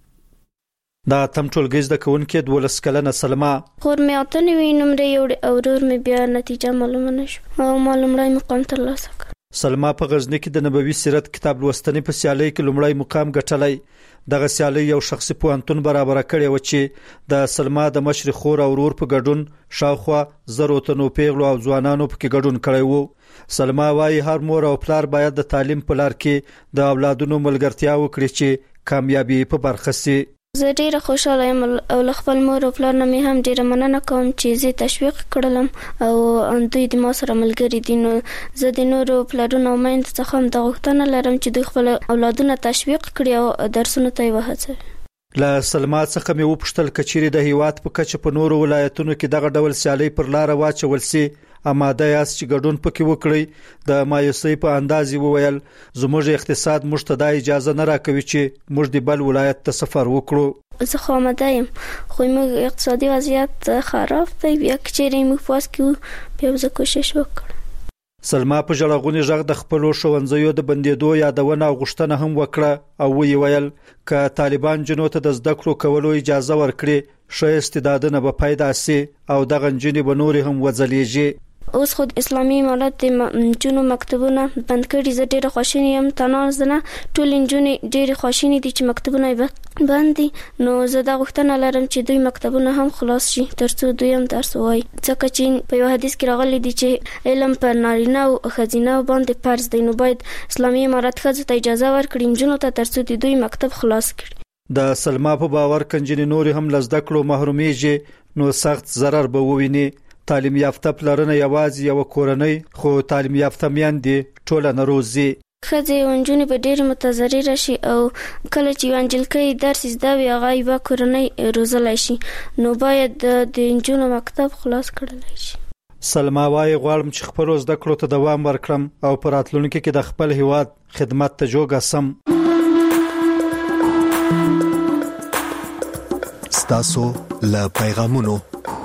کې. دا تم ټولګي زده کوونکې دولس کلنه سلما خور مې اته نوي نمرې یوړې او ورور مې بیا نتیجه معلومه نشوه او ما لومړی مقام ترلاسه کړ. سلما په غزنی کې د نبوي سیرت کتاب لوستنې په سیالۍ کې لومړی مقام ګټلی. دغه سیالۍ یو شخصي پوهنتون برابر کړی و چې د سلما د مشر خور او ورور په ګډون شاوخوا زرو تنو پیغلو او ځوانانو په کې ګډون کړی وو. سلما وايي هر مور او پلار باید د تعلیم په لار کې د اولادونو ملګرتیا وکړي چې کامیابی په برخه سي. زه ډیره خوشاله یم او له خپل مور او پلار نه مې هم ډیره مننه کوم چې زه تشویق کړلم او دوی د ما سره ملګري دي. نو زه د نورو پلارونو او میندو څخه هم د غوښتنه لرم چې دوی خپل اولادونه تشویق کړي او درسونو ته یې وهڅوي. له سلما څخه مې وپوښتل کچېرې د هیواد په کچه په نورو ولایتونو کې دغه ډول سیالۍ پر لار واچول سي اماده یاست چې ګډون پکې وکړي. د مایوسۍ په اندازې وویل زموږ اقتصاد موږ ته د اجازه نه راکوي چې موږ د بل ولایت ته سفر وکړو. زه خو آماده یم خو موږ اقتصادي وضعیت خراب دی، بیا کچېرې موږ پاس کیو بیا زه کوشش وکړم. سلما په ژړغوني غږ د خپلو ښوونځیو د بندېدو یادونه او غوښتنه هم وکړه او وی ویل ک طالبان جنو ته د زده کړو کولو اجازه ورکړي ښه استعدادونه به پیدا سي او دغه نجونې به نور هم وځلېږي. اوس خو اسلامي امارت د جنو مکتبونه بند کړي. زه ډیره خوشاله یم تناز نه ټول نجونې ډیره خوشاله دي چې مکتبونه بند دي. نو زه دا غوښتنه لرم چې دوی مکتبونه هم خلاص شي ترڅو دوی هم درس وایي، ځکه چې په یو حدیث کې راغلی دی چې علم پر نارینه او ښځینه باندې فرض دی. نو باید اسلامي امارت ښځو ته اجازه ورکړي نجونو ته ترڅو دوی مکتب خلاص کړي. د سلما په باور کنجنې نور هم لزده کړو محرومیږي نو سخت ضرر به وویني. تعلیم یافته پلرونه یوازې یو کورنۍ خو تعلیم یافته میندې ټولنه روزي. ښځې او نجونې به ډېرې متضرره شي او کله چې یو نجلۍ درس زده وي هغه یوه کورنۍ روزلی شي، نو باید د نجونو مکتب خلاص کړلی شي. سلما وايي غواړم چې خپلو زده کړو ته دوام ورکړم او په راتلونکي کې د خپل هیواد خدمت ته جوګه سم. ستاسو له پیغامونو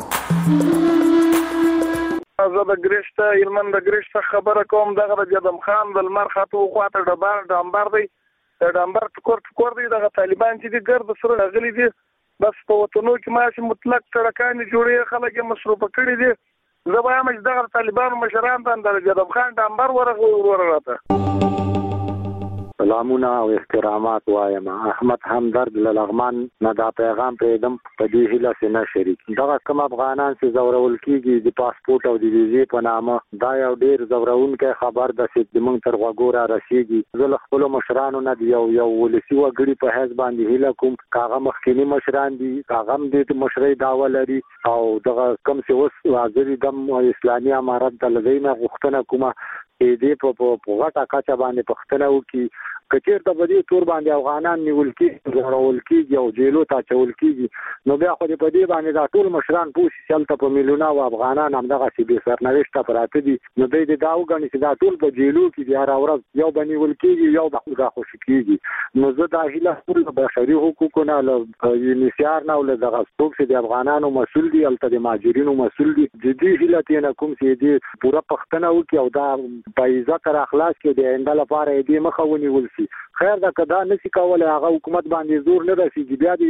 زه د ګریشته یلمن د ګریشته خبره کوم. دغه د جدم خان د لمر خاطو خواته ډبار ډامبر دی ډامبر ټکور ټکور دی. دغه طالبان چې دي ګرد سره غلي دي بس په وطنو کې ماشي مطلق سړکان جوړي خلک مصروف کړي دي. زه وایم چې دغه طالبان مشران د جدم خان ډامبر ورغه ورغه. سلامونه او احترامات وایم. احمد همدرد لغمان نه دا پیغام پرېدم په دې هیله چې نه شریک دغه کوم افغانان چې زورول کیږي د پاسپورت او د ویزې په نامه دا یو ډیر زورونکی خبر ده چې موږ تر غوږو را رسیږي. زه له خپلو مشرانو نه یو یو ولسي وګړي په حیث باندې هیله کوم کاغه مخکینی مشران دي کاغه هم د مشرۍ دعوه لري او دغه کوم چې اوس حاضر دم اسلامي امارت د لدینه غوښتنه کومه دې په په غټه کچه باندې پښتنه وکي کچیر ته بدی تور باندې افغانان نیول کیږي زورول کیږي او جیلو ته چول کیږي. نو بیا خو دې په دې باندې دا ټول مشران پوښي چلته په میلیونه او افغانان هم دغه سی به سرنوشت پراته دي. نو دې دا وګڼي چې دا ټول په جیلو کې دی هر ورځ یو باندې ول کیږي یو د خدا خوشی کیږي. نو زه دا هیله ټول بشري حقوقونه له یونیسیار نه ول دغه څوک چې د افغانانو مسول دي الته د ماجرینو مسول دي د دې هیله تینا کوم چې دې پورا پښتنه وکي او دا په عزت را اخلاص کې د انده لپاره دې مخه ونیول شي. خیر دا کدا نسی کولای هغه حکومت باندې زور نه رسیږي بیا دی یو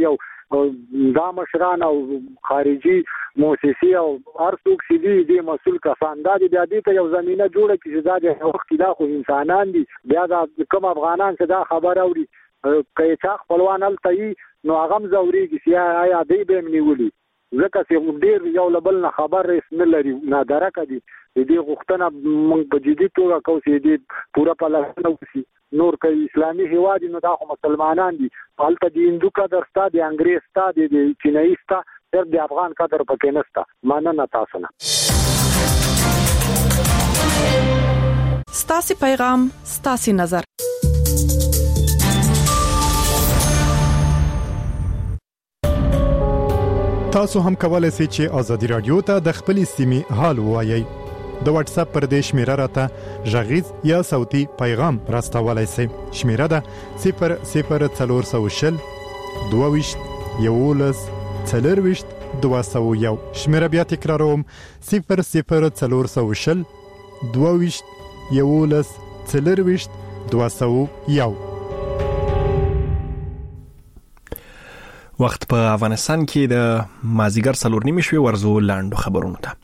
دا مشران او خارجي مؤسسې او هر څوک چې دي د مسؤل کسان دا د دې ته یو زمينه جوړه کړي چې دا د وخت دا خو انسانان دي بیا دا کوم افغانان چې دا خبر اوري کله چې خپلوان التي نو هغه زوريږي چې آیا دې به منولي ځکه چې ډېر یو لبل نه خبر رسم لري نه درکه دي دې غوښتنه موږ په جدي توګه کوو چې دې پورا پلان وشي نور کوي اسلامي هیواد نو دا خو مسلمانان دي حالت د هندو قدر ستا د انګريز ستا د چینایي ستا د افغان قدر پکې نستا مننه تاسو نه ستاسو پیغام ستاسو نظر تاسو هم کولای شئ چې ازادي رادیو ته د خپل سیمې حال وایي د واتس اپ پر دې شمیره راته ژغیز یا صوتي پیغام راستولای شئ شمیره ده صفر صفر څلور سو شل دوه یولس څلور دوه سو یو شمیره بیا تکراروم صفر صفر څلور سو شل دوه یولس څلور دوه سو یو. وخت په افغانستان کې د مازیګر څلور نیمې شوي ورزو لاندو خبرونو ته.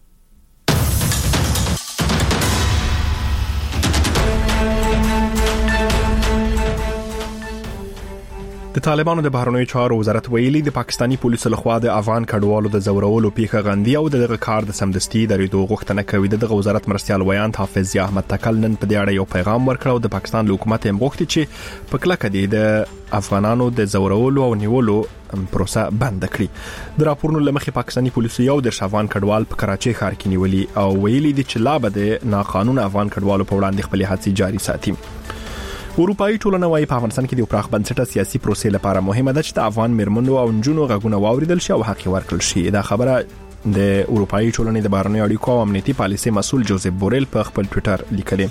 د طالبانو د بهرنیو چارو وزارت ویلي د پاکستانی پولیسو لخوا د افغان کډوالو د زورولو پیښه غندي او دغه کار د سمدستي درېدو غوښتنه کوي. دغه وزارت مرستيال ویان حافظ ضیا احمد تکل نن په دې اړه یو پیغام ورکړ او د پاکستان حکومت هم غوښتي چې په کلکه د افغانانو د زورولو او نیولو پروسه بند کړي. د راپورونو لمخې پاکستانی پولیسو یو د افغان کډوال په کراچۍ ښار کې نیولي او ویلي دي چې لا به د ناقانونه افغان کډوالو په وړاندې خپل هڅې جاري ساتي. اروپאי ټولنه وايي په افغانستان کې د پراخ بنسټه سیاسي پروسې لپاره مهمه ده چې د افغان مرمنو او نجونو غږونه واوریدل شي او حق ورکړل شي. دا خبره د اروپאי ټولنې د بهرنیو اړیکو او امنیتي پالیسي مسؤل جوزف بورل په خپل ټوئیټر لیکلی.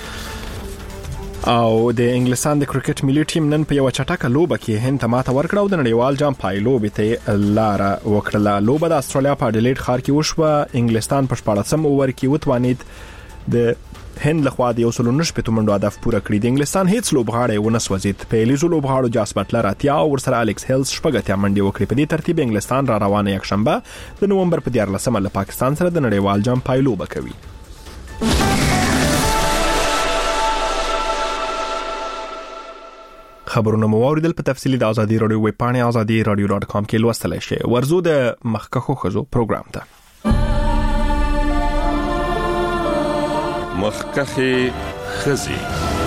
او د انګلستان د کرکټ ملي ټیم نن په یو چټکه لوبه کې هند ته ماته ورکړه او د نړیوال جام پایلوبې ته لار وکړه. لوبه د استرالیا په اډلېډ ښار کې وشوه. انګلستان په شپاړسم اوور کې وتوانید د هند لخوا د یو سل نهه شپږ منډو هدف پوره کړی. د انګلستان هیڅ لوبغاړی ونه سوځید. په لیزو لوبغاړو جاس بټلر اتیا او ورسره الکس هیلز شپږ اتیا منډې وکړې. په دې ترتیب انګلستان را روانه یک شنبه د نومبر په دیارلسمه له پاکستان سره د نړیوال جام پایلوبه کوي. خبرونه مو اوریدل په تفصیلی د ازادي رادیو ویب پاڼه ازادي رادیو ډاټ کام کې لوستلای شئ. ورزو د مخکخو خزو پروګرام ته مخکخي خزي.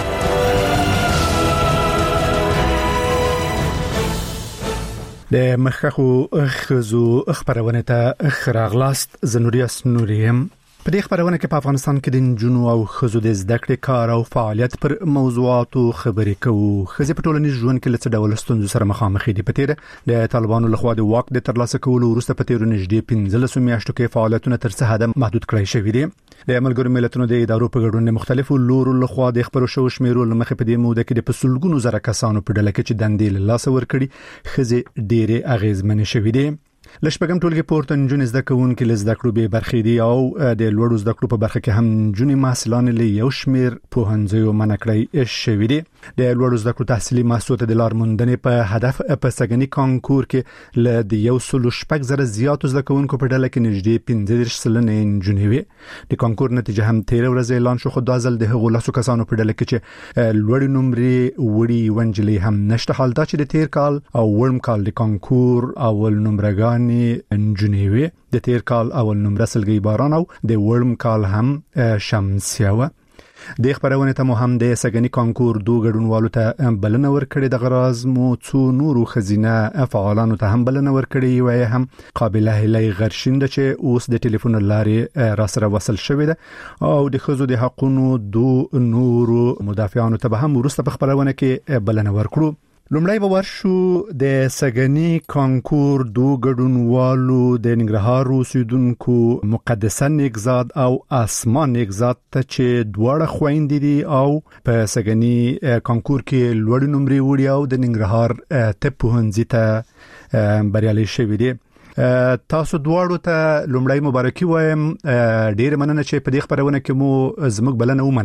د مخکخو خزو خبرونه ته خراغلاست زنوریاس نوریم. په دې خبرونه کې په افغانستان کې د جنو او خزو د زده کړې کار او فعالیت پر موضوعاتو خبرې کوو. خزي په ټولنیز ژوند کې لڅ ډول ستونزو سره مخامخ دي. په تیر د طالبانو لخوا د واک د ترلاسه کولو وروسته په تیر نږدې پنځلس میاشتو کې فعالیتونه تر څه حد محدود کړای شوي دي. د ملګرو ملتونو د ادارو په ګډون مختلفو لورو لخوا د خبرو شو شمیرو لمخې په دې موده کې د پسولګونو زره کسانو په ډله کې چې دندې له لاس ور کړي خزي ډېره اغیزمن شوي دي. لشپګم ټولګي پورته نجونې زده کوونکې له زده کړو به برخې دي او د لوړو زده کړو په برخه کې هم نجونې محصلان له یو شمیر پوهنځیو منکړی شوي دي. د لوړو زده کړو تحصیلي محصول د لار موندنې په هدف په سګنی کانکور کې له د یو سل شپږ زره زیاتو زده کوونکو په ډله کې نږدې پنځه دېرش سلنې نجونې وي. د کانکور نتیجه هم تیر ورځ اعلان شو، خو د ځل د هغو لاسو کسانو په ډله کې چې لوړ نمرې وړي ونجلې هم نشته. حال دا چې د تیر کال او ورم کال د کانکور اول نمرګان انجنیوي د تیر کال اول نمره سلګي باران او د ورم کال هم شمسیه و. د خبرونه ته هم د سګنی کانکور دوه ګډونوالو ته بلنه ورکړي. د غراز مو څو نورو خزینه فعالانو ته هم بلنه ورکړي وای هم قابله هلي غرشین د چې اوس د ټلیفون لارې را سره وصل شوې ده او د خزو د حقونو دوه نورو مدافعانو ته هم ورسته په خبرونه کې بلنه ورکړو. لومړی به ورشو د سګنی کانکور دوه ګډونوالو د ننګرهار اوسیدونکو مقدسه نیکزاد او اسمان نیکزاد ته چې دواړه خويندې دي او په سګنی کانکور کې لوړ نمرې وړي او د ننګرهار طب پوهنځي ته بریالي شوي دي. تاسو دواړو ته لومړی مبارکي وایم. ډیر مننه چې په دې خبرونه کې مو زموږ بلنه ومنله.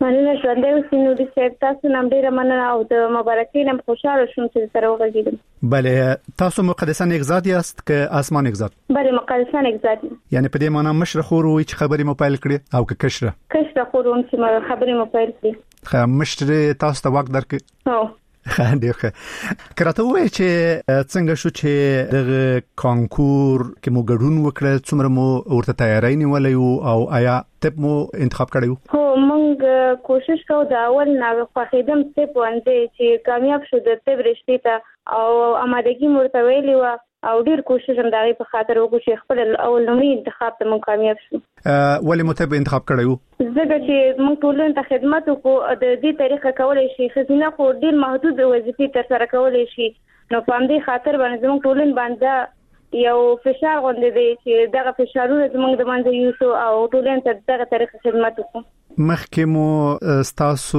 مننه ژوندۍ اوسئ نوري صاحب، تاسو نام ډیره مننه او د مبارکۍ نم خوشاله شوم چې سره وغږیدم. بله تاسو مقدسه نگزاد یاست که اسمان نگزاد؟ بله مقدسه نگزاد. یعنی په دې معنی مشر خور وي چې خبرې مو پیل کړې او که کشره؟ کشره خور وم چې خبرې مو پیل کړې. خا مشر تاسو ته وخت درکې؟ هو خاندیخه کراته وای چې څنګه شو چې د کانکور کې مو ګډون وکړ، څومره مو ورته تیاری نیولې او آیا تپ مو انتخاب کړو؟ هو موږ کوشش کوو د اول نه خوښیدم تپ باندې چې کامیاب شو د تپ رښتې ته او آمادګي مرته ویلی و او ډیر کوشش هم دغه په خاطر وکړو چې خپل اول نومي انتخاب ته مونږ کامیاب شو. ولې مو ته انتخاب کړو؟ ځکه چې موږ ټولنې ته خدمت وکړو، د دې طریقه کولای شي خزینه خو ډیر محدود وظیفې تر سره کولای شي، نو په همدې خاطر باندې موږ ټولنې باندې یو فشار غونډې دی چې دغه فشارونه زموږ د باندې یوسو او ټولنې ته دغه طریقه خدمت وکړو. مخکې مو تاسو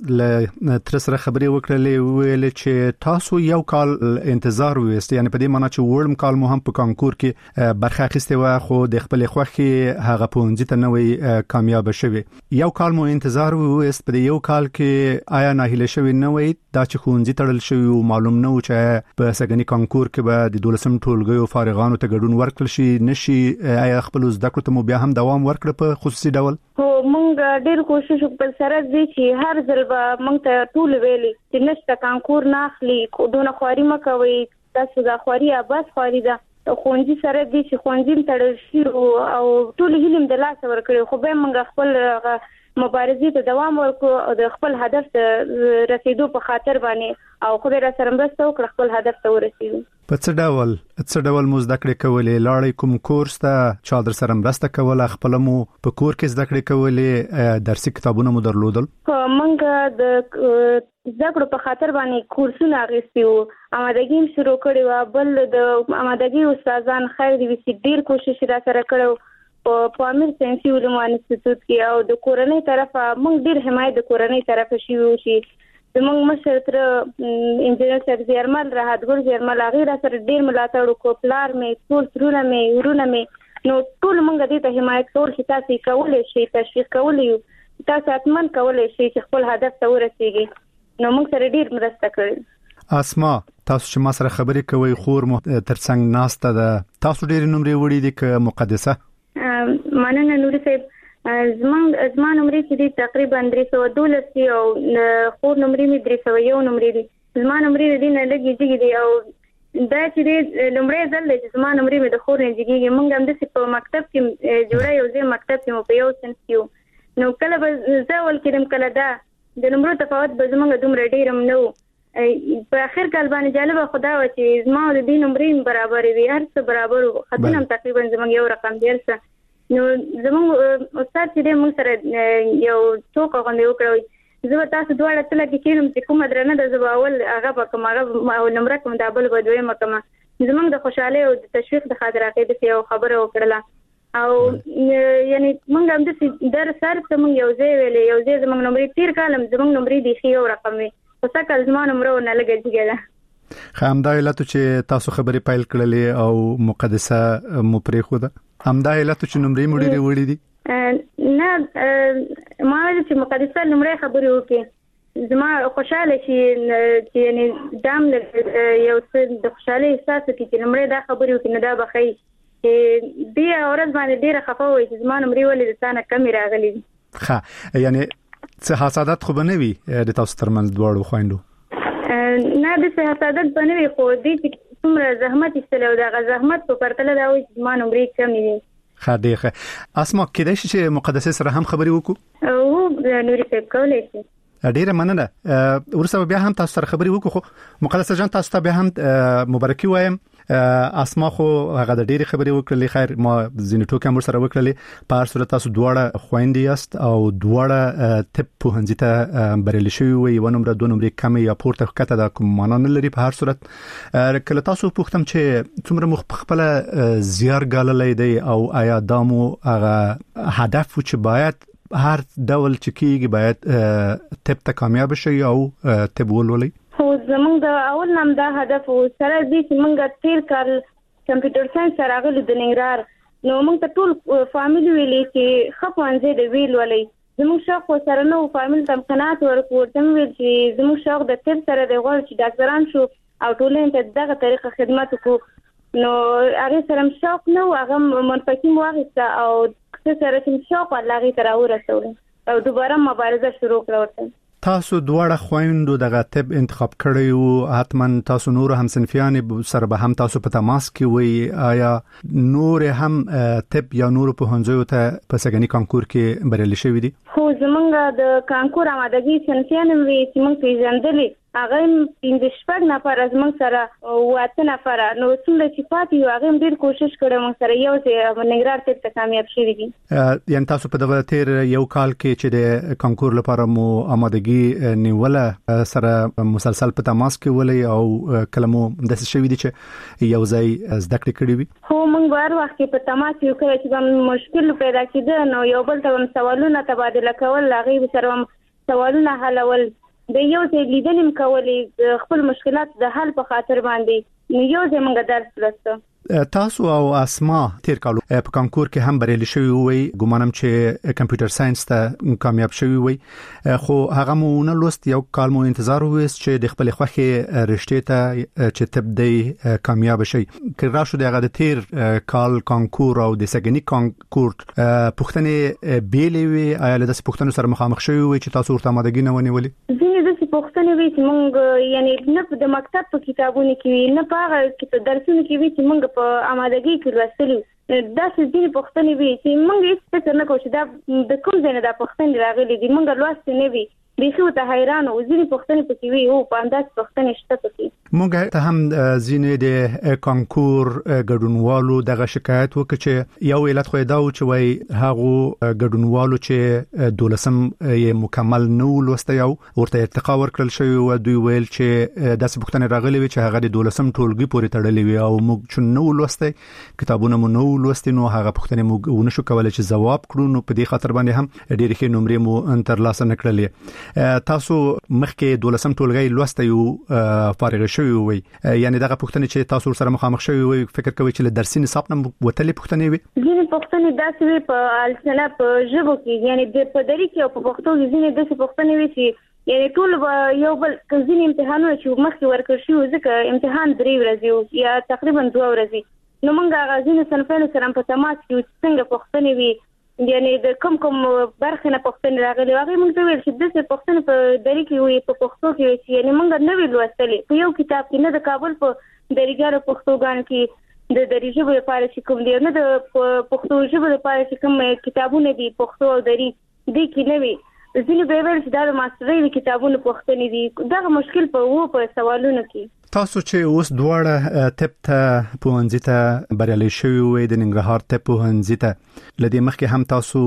له تر سره خبرې وکړلې ویل چې تاسو یو کال انتظار وست، یعنی په دې معنی چې وړم کال مو هم په کانکور کې برخه اخیسته و خو د خپل خوخي هغه پونځ ته نوې کامیاب شوه. یو کال مو انتظار وست، په یو کال کې آیا ناهیله شوی نه وي دا چې خونځي تړل شوی او معلوم نه و چې په سګنی کانکور کې به د دولسم ټولګي فارغانو ته ګډون ورکړل شي نشي؟ آیا خپل زده کړو ته مو بیا هم دوام ورکړ په خصوصي ډول؟ هو مونږ ډېر کوشش وکړ سره دي چې هر ځل به مونږ ته ټول ویلي چې نشته کانکور نه اخلي، دونه خواري مکوي، تاسو دا خواري اباس خواري ده. خونځي سره دي چې خونځي تړل شي او ټول هیلم د لاس ورکړي، خو به مونږ خپل مبارزې ته دوام ورکړو او د خپل هدف ته رسیدو په خاطر باندې او خو به را سره مرسته وکړو خپل هدف ته ورسیدو. په څه ډول څه ډول مو زده کړې کولې؟ لاړې کوم کورس ته چا در سره مرسته کوله؟ خپل مو په کور کې زده کړې کولې؟ درسي کتابونه مو درلودل؟ موږ د زده کړو په خاطر باندې کورسونه اخیستي وو، آمادګي شروع کړې وه. بل د آمادګي استادان خیر دې وي ډېر کوشش را سره کړو په امیر ساينسي علومو انسټیټیوټ کې او د کورنۍ طرفه موږ ډېر حمایت د کورنۍ طرفه شي وو چې زموږ مشر تر انجینر صاحب زیرمل راحتګل زیرمل هغه را سره ډېر ملاتړ وکړ، پلار مې ټول ترونه مې ورونه مې، نو ټول موږ دې ته حمایت کول چې تاسو کولای شئ، تشویق کولای یو، تاسو اتمن کولای شئ چې خپل هدف ته ورسیږئ، نو موږ سره ډېر مرسته کړې. اسما تاسو چې ما سره خبرې کوي خور مو ترڅنګ ناسته ده، تاسو ډېر نمرې وړي دي که مقدسه؟ مننه نوري صاحب، زمان زمان نمرې چې دي تقریبا درې سوه دولس دي او خور نمرې مې درې سوه یو نمرې دي. زما نمرې دي نه لږې جګې دي او دا چې دی لومړی ځل دی چې زما نمرې مې د خور نه جګېږي. موږ همداسې په مکتب کې جوړه یو ځای مکتب کې مو په یو صنف کې وو، نو کله به زه اول کېدم کله دا د نمرو تفاوت به زموږ دومره ډېر هم نه و. په اخر کال باندې جالبه خو دا وه چې زما د دې نمرې برابرې وي، هر څه برابر وو، خطونه هم تقریبا زموږ یو رقم دی. هر څه نو زموږ استاد چې دی موږ سره یو ټوکه غوندې وکړه، زه به تاسو دواړه تله کې کښېنم چې کومه درنه ده زه به اول هغه به کوم هغه نمره کوم دا بل به دویمه کومه. زموږ د خوشحالۍ او د تشویق د خاطر هغې داسې یو خبره وکړله او یعنی موږ همداسې درس هر څه موږ یو ځای ویلې، یو ځای زموږ نمرې تېر کال هم زموږ نمرې بیخي یو رقم وي، خو څه کال زما نمره ورنه لږه جګه ده. ښه همدا علت چې تاسو خبرې پیل کړلې او مقدسه مو پرېښوده؟ همدا علت چې نمرې مو ډېرې وړې دي؟ نه ما ویل چې مقدسه نمرې خبرې وکړي زما خوشحاله شي چې یعنی دام یو څه د خوشحالۍ احساس وکړي چې نمرې دا خبرې وکړي نو دا به ښایي چې دې ورځ باندې ډېره خفه وایي چې زما نمرې ولې د تا نه کمې راغلي دي. ښه یعنی څه حسادت خو به نه وي د تاسو ترمنځ دواړو خویندو؟ نه داسې حسادت به نه وي، خو دې چې څومره زحمت ایستلی او د هغه زحمت په پرتله دا وایي چې زما نمرې کمې دي. ښه ډېر ښه. اسما کېدای شي چې مقدسې سره هم خبرې وکړو؟ هو نوري صاحب کولی شي. ډیره مننه. ورسره بیا هم تاسو سره خبرې وکړو. خو مقدسه جان تاسو ته بیا هم مبارکي وایم. اسما خو هغه د ډېری خبرې وکړلې، خیر ما ځینې ټوکې هم سره وکړلې. په هر صورت تاسو دواړه خويندې یاست او دواړه طب پوهنځي ته بریالي شوي وي، یو نمره دوه نمرې کمې یا پورته ښکته دا کوم معنا نه لري. په هر صورت کله تاسو پوښتم چې څومره مخ خپل زیار ګاللې دی او آیا دا مو هغه هدف چې باید هر ډول چې کېږي باید طب ته کامیاب شي او طب ولولي؟ خو زمونږ د اول نام دا هدف و سره دی چې مونږ تیر کال کمپیوټر ساينس راغلو د ننګرهار، نو مونږ ته ټول فامیلی ویلي چې ښه ښوونځی د ویل ولئ، زموږ شوق سره نو فامیل تم قناعت ورکوټم ویل چې زموږ شوق د طب سره د غوړ چې ډاکټران شو او ټولنې ته دغه طریقه خدمت وکړو نو هغه سره شوق نو هغه منفقیم واغسته او سره چې شوق الله غي تر ورسول او دوباره مبارزه شروع کړو. تاسو دواړه خويندو دغه طب انتخاب کړی او حتما تاسو نور هم صنفيان سره به هم تاسو په تماس کې وي آیا نور هم طب یا نور په هنځو ته په سګنی کانکور کې بریالي شوی دي؟ خو زمونږ د کانکور آمادګي صنفيان وي چې موږ پیژندلې هغه پنځه شپږ نفر زموږ سره واته نفر نو څنګه چې پاتې یو هغه ډېر کوشش کړو موږ سره یو چې ننګرهار ته کامیاب شوی دي. یعنی تاسو په دغه تیر یو کال کې چې د کانکور لپاره مو آمادګي نیوله سره مسلسل په تماس کې ولې او کلمو د څه شوی دي چې یو ځای زده کړې کړې وي؟ خو موږ هر وخت په تماس یو کړی چې کوم مشکل پیدا کېده نو یو بل ته سوالونه تبادله کول هغه سره سوالونه حلول د یو ځای لیدنیم کولې خپل مشکلات د حل په خاطر باندې نو یو ځای موږ درس لسته. تاسو او اسما تیر کالو په کانکور کې هم بریالي شوی وي ګومانم چې کمپیوټر ساينس ته کامیاب شوی وي خو هغه مو نه لوست یو کال مو انتظار وېست چې د خپل خوخي رشتې ته چې تبدي کامیاب شي کړه شو دغه د تیر کال کانکور او د سګنی کانکور پښتنې بیلې وي آیا له داسې پښتنو سره مخامخ شوی وي چې تاسو ورته آمادګي نه ونیولې؟ ځینې داسې پښتنې وي چې موږ یعنی نه د مکتب په کتابونو کې نه په هغه درسونو کې وي چې موږ په آمادګي کې لوستلو دا څه دي پښتنې وي چې موږ هیڅ څه نه کوو چې دا د کوم ځای نه دا پښتنې راغلي دي موږ لوست نه وي بیخي ته حیران او ځینې پښتنې پکې وي او په انداز پښتنې شته پکې. موږ ته هم ځینې د کانکور ګډونوالو دغه شکایت وکړي چې یو علت خو دا و چې وای هغه ګډونوالو چې دولسم یې مکمل نو لوسته یو ورته ارتقا ورکړل شوی او دوی ویل چې داسې پښتنې راغلي وي چې هغه د دولسم ټولګي پورې تړلې وي او موږ چې نو لوسته کتابونه مو نو لوستي نو هغه پښتنې موږ ونشو کولای چې جواب کړو نو په دې خاطر باندې هم ډېر ښه نمرې مو تر لاسه نکړلې. تاسو مخکې دولسم ټولګي لوسته یو فارغ شوی وي یعنی دغه پښتنې چې تاسو سره مخامخ شوی وي فکر کوي چې له درسي نصاب نه وتلې پښتنې وي؟ ځینې پښتنې داسې وي په السنه په ژبه کې یعنی د پدری کې او په پښتو کې ځینې داسې پښتنې وي چې یعنی ټول یو بل ځینې امتحانونه چې مخکې ورکړ شي ځکه امتحان درې ورځې یا تقریبا دوه ورځې نو موږ هغه ځینې صنفونو سره په تماس کې څنګه پښتنې وي یعنی د کوم کوم برخه نه پښتون راغلي هغه موږ ته ویل چې د څه پښتون په دری کې وي په پښتو کې چې یعنی موږ نه ویل لوستلې په یو کتاب کې نه د کابل په دریګارو پښتوګان کې د دری ژبې لپاره چې کوم دی نه د پښتو ژبې لپاره چې کوم کتابونه دي پښتو او دری دي کې نه وي ځینې به ویل چې دا د ماسترۍ کتابونه پښتني دي دا مشکل په وو په سوالونو کې. تاسو چې اوس دواړه طب ته پوهنځي ته بریالي شوي وي د ننګرهار طب پوهنځي ته لدې مخکې هم تاسو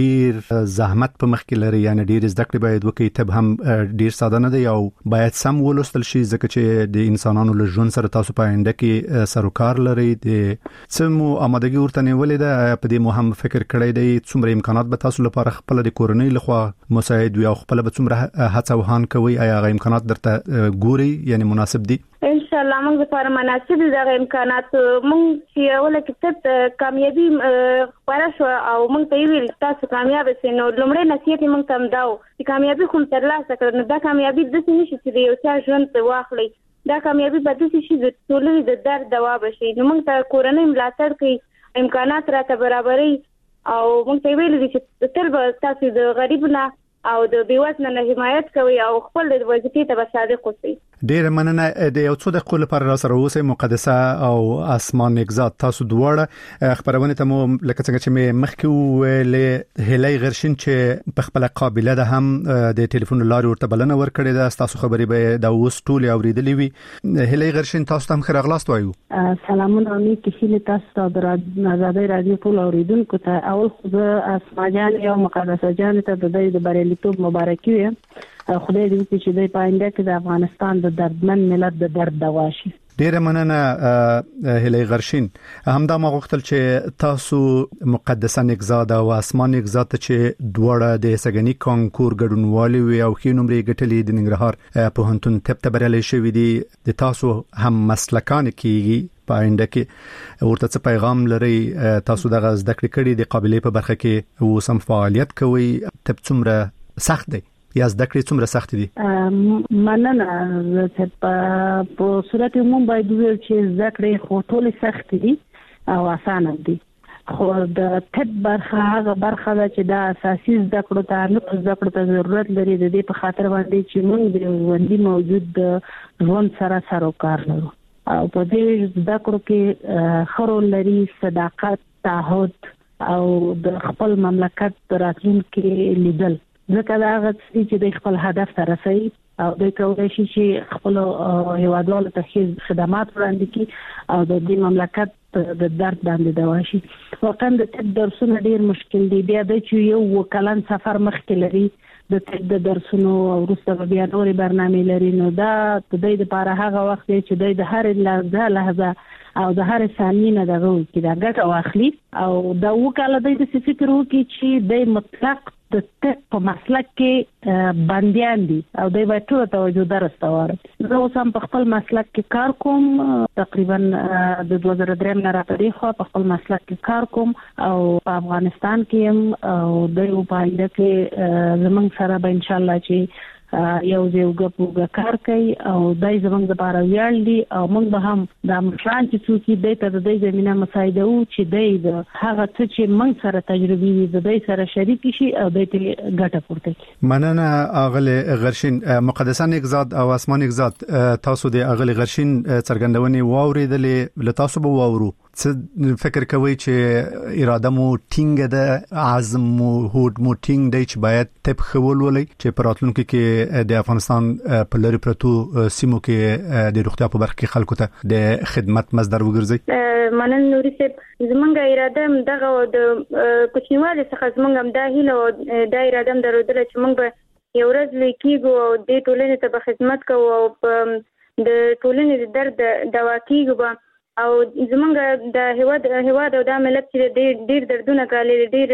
ډیر زحمت په مخ کې لري یعنی ډیر زده کړې باید وکړئ طب هم ډیر ساده نه دی او باید سم ولوستل شي ځکه چې د انسانانو له ژوند سره تاسو په آینده کې سروکار لري د سمو آمادګي ورته نیولې ده په دې مو هم فکر کړی دی څومره امکانات به تاسو لپاره خپل د کورنۍ لخوا مساعد وي او خپل به څومره هڅه وهان کوي آیا هغه امکانات درته ګوري یعنی مناسب دي؟ ان شاء الله موږ لپاره مناسب دي دغه امکانات موږ چې اوله کې ته کامیابی خبره شو او موږ ته ویل تاسو کامیاب شئ نو لومړی نصیحت موږ ته داو چې کامیابی خو ترلاسه کړو نو دا کامیابی د څه نشي چې یو څه ژوند ته واخلي دا کامیابی به د څه شي د ټولنې د درد دوا بشي نو موږ ته کورنۍ ملاتړ کوي امکانات راته برابرۍ او موږ ته ویل چې تل به تاسو د غریبونو او د بیوزنه نه حمایت کوي او خپل د وظیفې ته صادق اوسئ. ډیر مننه د یو څو دقیقو لپاره را سره اوسئ مقدسه او اسمان نگزاد تاسو دواړه خبرونه ته مو لکه څنګه چې مې مخکې ویلې هلي غرشین چې په خپل قابلیت ده هم د ټلیفون لارې ورته بلنه ورکړې ده تاسو خبرې به د اوس ټول اوریدلې وي هلي غرشین تاسو ته خیر اغلاست وایو. سلامونه امي کښې تاسو ته د آزادۍ رادیو ټول اوریدونکو ته اول خو د اسما جان او مقدسه جان ته د دې د بریالیتوب مبارکي وي خدای دې وکړي چې د پاینده کې د افغانستان د دردمن ملت د درد دوا شي. ډیره مننه هلي غرشین همدا ما غوښتل چې تاسو مقدسه نگزاد او اسمان نگزاد چې دواړه د سګنی کانکور ګډونوالي وي او خې نمرې ګټلې د ننګرهار پوهنتون طب ته بریالي شوي دي د تاسو هم مسلکان کیږي په آینده کې ورته څه پیغام لري تاسو دغه زده کړې کړې د قابلیت په برخه کې وسم فعالیت کوي تب څومره سخت دی یا زده کړې څومره سخت دي؟ مننه چې په صورت عموم باید ویل چې زده کړې خو ټول سخت دي او اسانه دي، خو د طب برخه هغه برخه ده چې د اساسي زده کړو ته نو زده کړو ته ضرورت لري د دې په خاطر باندې چې موږ د ژوندۍ موجود د ژوند سره سره کار لرو او په دې زده کړو کې خرو لري صداقت، تعهد او د خپل مملکت راتلونکي لیدل، ځکه دا هغه چې د خپل هدف ته رسي او د کولای شي چې خپل هیوادوالو ته خدمات وړاندې کړي او د دې مملکت د درد باندې دوا شي. واقعا د طب درسونه ډیر مشکل دي، بیا د چې یو وکلان سفر مخکې لري د طب د درسونو او وروسته بیا نورې برنامې لري، نو دا د دې لپاره هغه وخت دی چې د هر لحظه لحظه او د هر ثانیه نه دغه کې دا ګټه واخلي او دا وکاله د دې فکر وکړي چې د مطلق د طب په مسلک کې بنديان دي او دوی باید ټول توجه درسته ورکړي. زه اوس هم په خپل مسلک کې کار کوم، تقریبا د دوه زره درې نه راپدې خو په خپل مسلک کې کار کوم او په افغانستان کې هم او د یو پاینده کې زمونږ سره به ان شاء الله چې یو ځای وګپوګه کار کوي او دای زمونږ لپاره ویاړ دي او موږ به هم د مشران چې څوک دی ته د دې زمينه مساعده او چې دی د هغه څه چې موږ سره تجربه وي د دې سره شریک شي او د دې ګټه پورته کړي. مننه اغله غرشین. مقدسان اگزاد او اسمان اگزاد، تاسو د اغله غرشین څرګندونې واوریدلې، ل تاسو به واورو څه فکر کوي چې اراده مو ټینګ ده، عزم مو هوډ مو ټینګ دی چې باید تب خول ولې چې پراتلونکو کې د افغانستان په لری پرتو سیمو کې د روغتیا په برخه کې خلکو ته د خدمت مصدر وګرځي؟ منن نوري صاحب، زمونږ اراده دغه د کوچنیوالي څخه زمونږ هم دا هیله او دا اراده هم درلودل چې موږ به یو ورځ لیکيږو او د ټولنې ته به خدمت کوو او د ټولنې د درد دوا کیږو او زمونږ د هیواد هیواد او د ملت چې ډېر ډېر دردونه کالي ډېر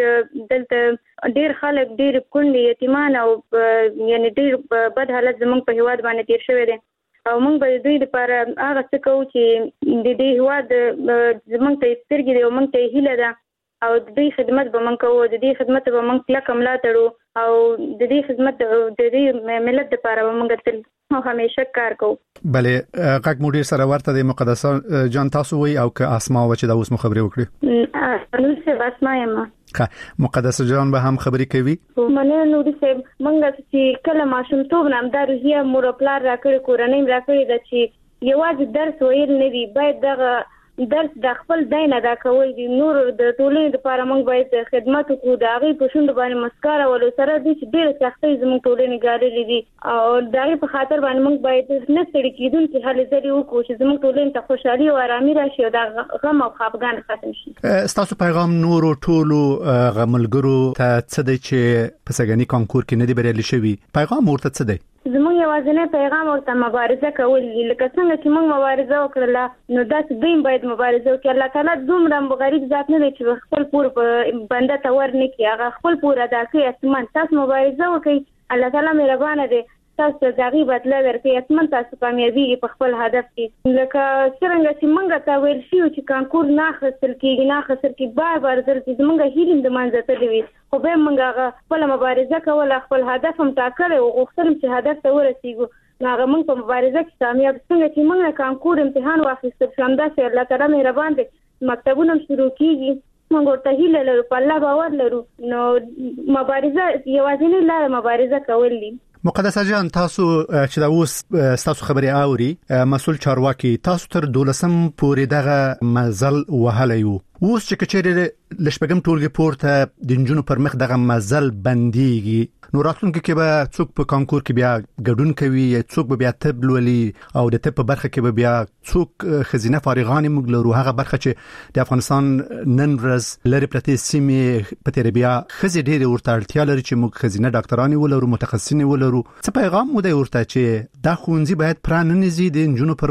دلته ډېر خلک ډېر کونډې یتیمان او یعنی ډېر بد حالت زمونږ په هیواد باندې تیر شوی دی او موږ به دوی لپاره هغه څه کوو چې د دې هیواد زمونږ ته سترګې دی او موږ ته هیله ده او د دې خدمت به موږ کوو، د دې خدمت به موږ کلکه ملا تړو او د دې خدمت د دې ملت لپاره به موږ تل او همیشه کار کوو. بله غږ مو ډیر سره ورته د مقدسه جان تاسو وی او که اسماء و چې دا اوس مو خبرې وکړي؟ نو څه اسماء یم. ښه، مقدسه جان به هم خبرې کوي. مننه نوري صاحب، موږ چې کله ماشومتوب نام دا روحیه مور پلار راکړي کورنۍ راکړي د چې یوازې درس ویل نه دی، باید دغه درس د خپل دین ادا کول دي. نور د ټولنې لپاره موږ باید خدمت وکړو، د هغه په شوند باندې مسکار ول سره د ډېر سختۍ زموږ ټولنې ګاللې دي او د هغه په خاطر باندې موږ باید نه ستړي کېدون چې هلې ځلې وکړو چې زموږ ټولنې ته خوشحالي او آرامي راشي او د غم او خفګان ختم شي. ستاسو پیغام نور ټولو غملګرو ته څه دی چې په سګنی کانکور کې نه دی بریالي شوی؟ پیغام ورته څه دی؟ زموږ یوازینی پیغام ورته مبارزه کول دي، لکه څنګه چې موږ مبارزه وکړه نو داسې دوی باید مبارزه وکړي. الله تعالی دومره غریب ذات نه دی چې خپل پور بنده ته ورنه کړي، هغه خپل پور ادا کوي. اسمان تاسو مبارزه وکړئ، الله تعالی مهربان دی، تاسو دغه بدله ورکړي، اسمان تاسو کامیابی په خپل هدف کې. لکه څنګه چې موږ ته ویل شي چې کانکور نه خسر کېږي نه خسر کېږي بار بار درته موږ هیلم د منځته دی خو به موږ خپل مبارزه کوله، خپل هدف هم ټاکل او غوښتل چې هدف ته ورسیږو. هغه موږ په مبارزه کې کامیاب څنګه چې موږ کانکور امتحان واخیستل شم دا چې الله تعالی مهربان دی، مکتبونه شروع کیږي، موږ ورته هیله لرو، په الله باور لرو، نو مبارزه یوازینی لاره مبارزه کول دي. مقدسه جان، تاسو چې دا اوس تاسو خبرې اوري، مسول چارواکي تاسو تر دولسم پورې دغه مزل وهلی وو، اوس چې کچېره لشپګم ټولګي پورته د نجونو پر مخ دغه مزل بنديږي، نو راتلونکي کې به څوک په کانکور کې بیا ګډون کوي، څوک به بیا طب لولي او د طب په برخه کې به بیا څوک خزینه فارغان موږ لرو، هغه برخه چې د افغانستان نن ورځ لري پرته سیمې په تیر بیا خزي ډېر ورته اړتیا لري چې موږ خزینه ډاکټرانی ولرو، متخصصین ولرو. څه پیغام مو دی ورته چې دا خونځي باید پرانه نزي د نجونو پر مخ؟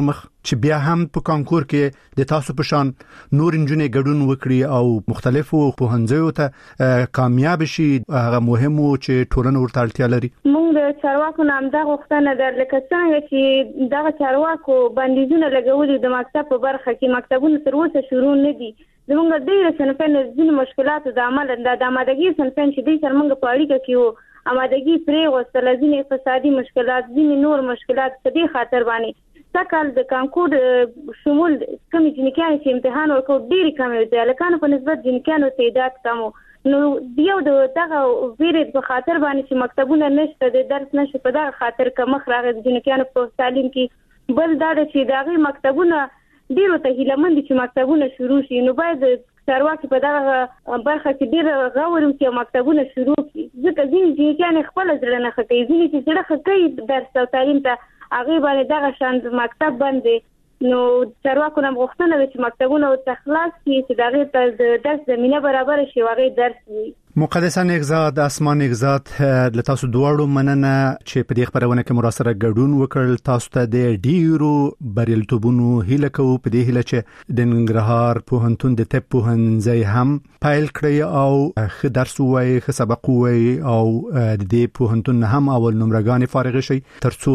چې بیا هم په کانکور کې د تاسو په شان نور انجنیر ګډون وکړي او مختلفو پوهنځیو ته کامیاب شي هغه مهمه چې ټولنه ورته اړتیا لري. موږ د چارواکو نام دا غوښتنه در لکه څنګه چې دغه چارواکو بندیزونه لګولي د مکتب په برخه کې مکتبونه تر اوسه شروع نه دي. زموږ د صنفونو ځینې مشکلات د عمل د آمادګي صنفین چې د سرمنګ په اړیکه کې وو آمادګي پرې وستل ځینې اقتصادي مشکلات ځینې نور مشکلات په دې خاطر باندې سکهال د کانکور شمول کوم جنکان چې امتحان ورکړ ډېری کم وي لکه په نسبت جنکانو تعداد کم نو دیو دغه ویرې په خاطر باندې چې مکتبونه نشته د درس نشي په دغه خاطر کوم خراغه جنکانو په تعلیم کې بل دا چې دغه مکتبونه ډیرو ته هیلمند چې مکتبونه شروع شي نو باید چارواکي په دغه برخه کې ډیر غوړم چې مکتبونه شروع کړي ځکه ځینې چې خپل ځړنه خټي ځینې چې ځړه خټي درس او تعلیم ته هغه باندې دغه شان مکتب باندې نو چارواکو نم غوښتنه ده چې مکتبونه او تخلاص کې چې دغه ته درس زمينه برابر شي واغې درس وي. مقدسه نگزاد اسمان نگزاد له تاسو دواړو مننه چې په دې خبرونه کې مراسره ګډون وکړل. تاسو ته د ډیرو بریالیتوبونو هیله کوو په دې هیله چې د ننګرهار پوهنتون د طب پوهنځي هم پایل کړی او ښه درس وایي ښه سبق وایي او د دې پوهنتون هم اول نمرګان فارغ شي ترڅو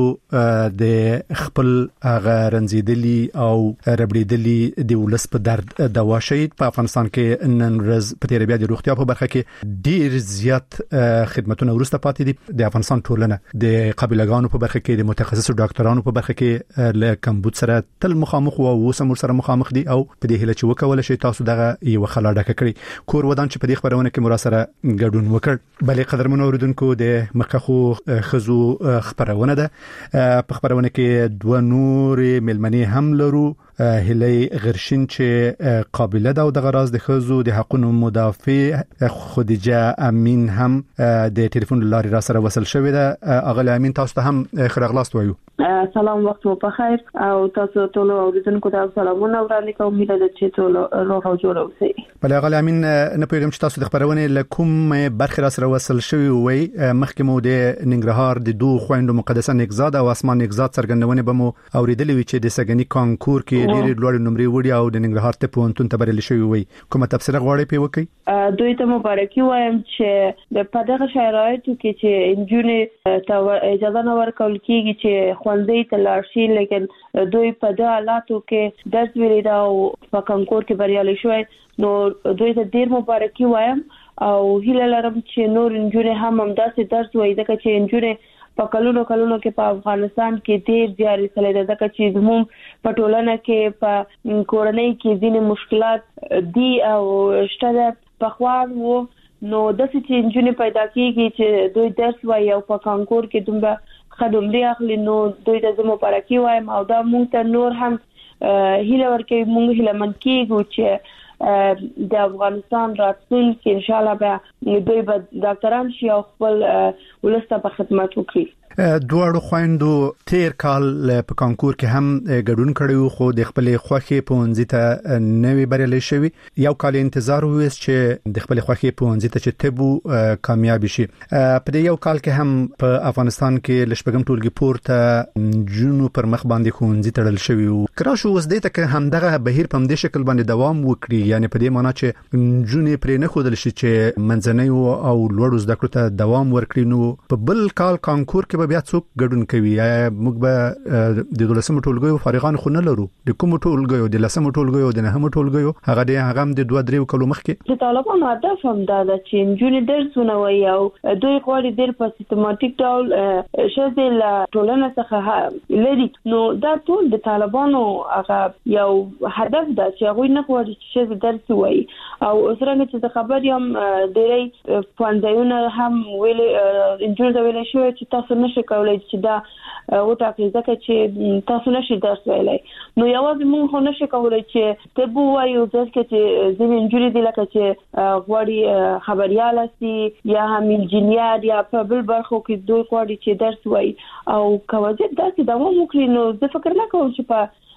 د خپل غرنزیدلی او ربړیدلی د ولس په درد دوا شي. په افغانستان کې نن ورځ په تیر بیا د روغتیا په برخه کې ډیر زیات خدماتونه ورسته پاتې دي. د افغانستان ټولنه د قبيلهګانو په برخه کې د متخصصو ډاکټرانو په برخه کې له کمبود سره تل مخامخ او وسمر سره مخامخ دي او په دې هله چې وکول شي تاسو دغه یو خلاډه کړی کور ودان چې په دې خبرونه کې مراسره ګډون وکړ. بلې قدرمن اوریدونکو د مخخو خزو خبرونه ده په خبرونه کې دوه نور ملمنې هم لرو. هلي غرشین چې قابلیت ده او د غراز د خزو د حقوقو مدافع خدیجه امین هم د ټلیفون لاري را سره وصل شوې ده. اغلی امین تاسو ته هم خیر اغلاست وایو. سلام وخت مو په خیر او تاسو ټول اوریدونکو ته سلامونه وړاندې کوم هیله ده چې ټول روغ او جوړ اوسئ. بل اغلی امین نه پوهیږم چې تاسو د خبرونه لکم برخه را سره وصل شوې وي مخکې مو د ننګرهار د دوه خويندو مقدسه نگزاد او اسمان نگزاد څرګندونه به مو اوریدلې وي چې د سګنی کانکور کې ډېر لوړ نمرې وړي او د ننګرهار ته پوهنتون ته برل شوی وي. کومه تفسیر غواړئ په وکي؟ دوی ته مبارکي وایم چې د پدغه شرایطو کې چې انجونې ته اجازه نه ورکول کیږي چې خوندې ته لاړ شي لیکن دوی په دغه حالاتو کې درس ویلي دا او په کانکور کې بریالي شوی نو دوی ته ډیر مبارکي وایم او هیله لرم چې نور انجونې هم همداسې درس وایي ځکه چې انجونې په کلونو کلونو کې په افغانستان کې ډیر زیارې سره ده ځکه چې زموږ په ټولنه کې په کورنۍ کې ځینې مشکلات دي او شته په خوان وو نو د سې انجونې پیدا کیږي چې دوی درس وایي او په کانکور کې دومره خدمت اخلي نو دوی ته زموږ مبارکي وایم او دا موږ ته نور هم هیله ورکوي موږ هیله من کیږو چې د افغانستان راتلونکي ان شاء الله به دوی به ډاکټران شي او خپل ولسته په خدمت وکړي. دوړو خويندو تیر کال په کانکور کې هم ګډون کړو خو د خپل خوخي پونځي ته نوې بریالي شوی. یو کال انتظار وېس چې د خپل خوخي پونځي ته چې تبو کامیاب شي. په دې یو کال کې هم په افغانستان کې لشپګم ټولګي پورته جنو پر مخ باندې خونځي تړل شوی او کراشو وس دې ته همدغه بهیر په دې شکل باندې دوام وکړي یعنی په دې معنی چې جنې پرې نه خودل شي چې منځنۍ او لوړ زده کړو ته دوام ورکړي. نو په بل کال کانکور کې بیا څوک ګډون کوي موږ به د دولسم ټولګیو فارغان خو نه لرو د کوم ټولګیو د لسم ټولګیو د نهم ټولګیو هغه د هغه د دوه درې کلو مخکې د طالبانو هدف هم دا ده چې انجونې درسونه وایي او دوی غواړي ډېر په سیستماتیک ډول شته له ټولنه څخه لري نو دا ټول د طالبانو هغه یو هدف ده چې هغه نه غواړي چې درس وایي او اوسرنګ چې خبر یم ډېرې فاندایونه هم ویل انجونې ویل شو چې تاسو نشئ کولای چې دا وټاکل ځکه چې تاسو نشئ درس ویلای نو یوازې موږ خو نشئ کولای چې ته بو وایو ځکه چې ځینې انجونې دي لکه چې غواړي خبريال سي یا هم انجینیر یا په بل برخو کې دوی غواړي چې درس وایي او کوجه دا چې دوام وکړي نو زه فکر نه کوم چې په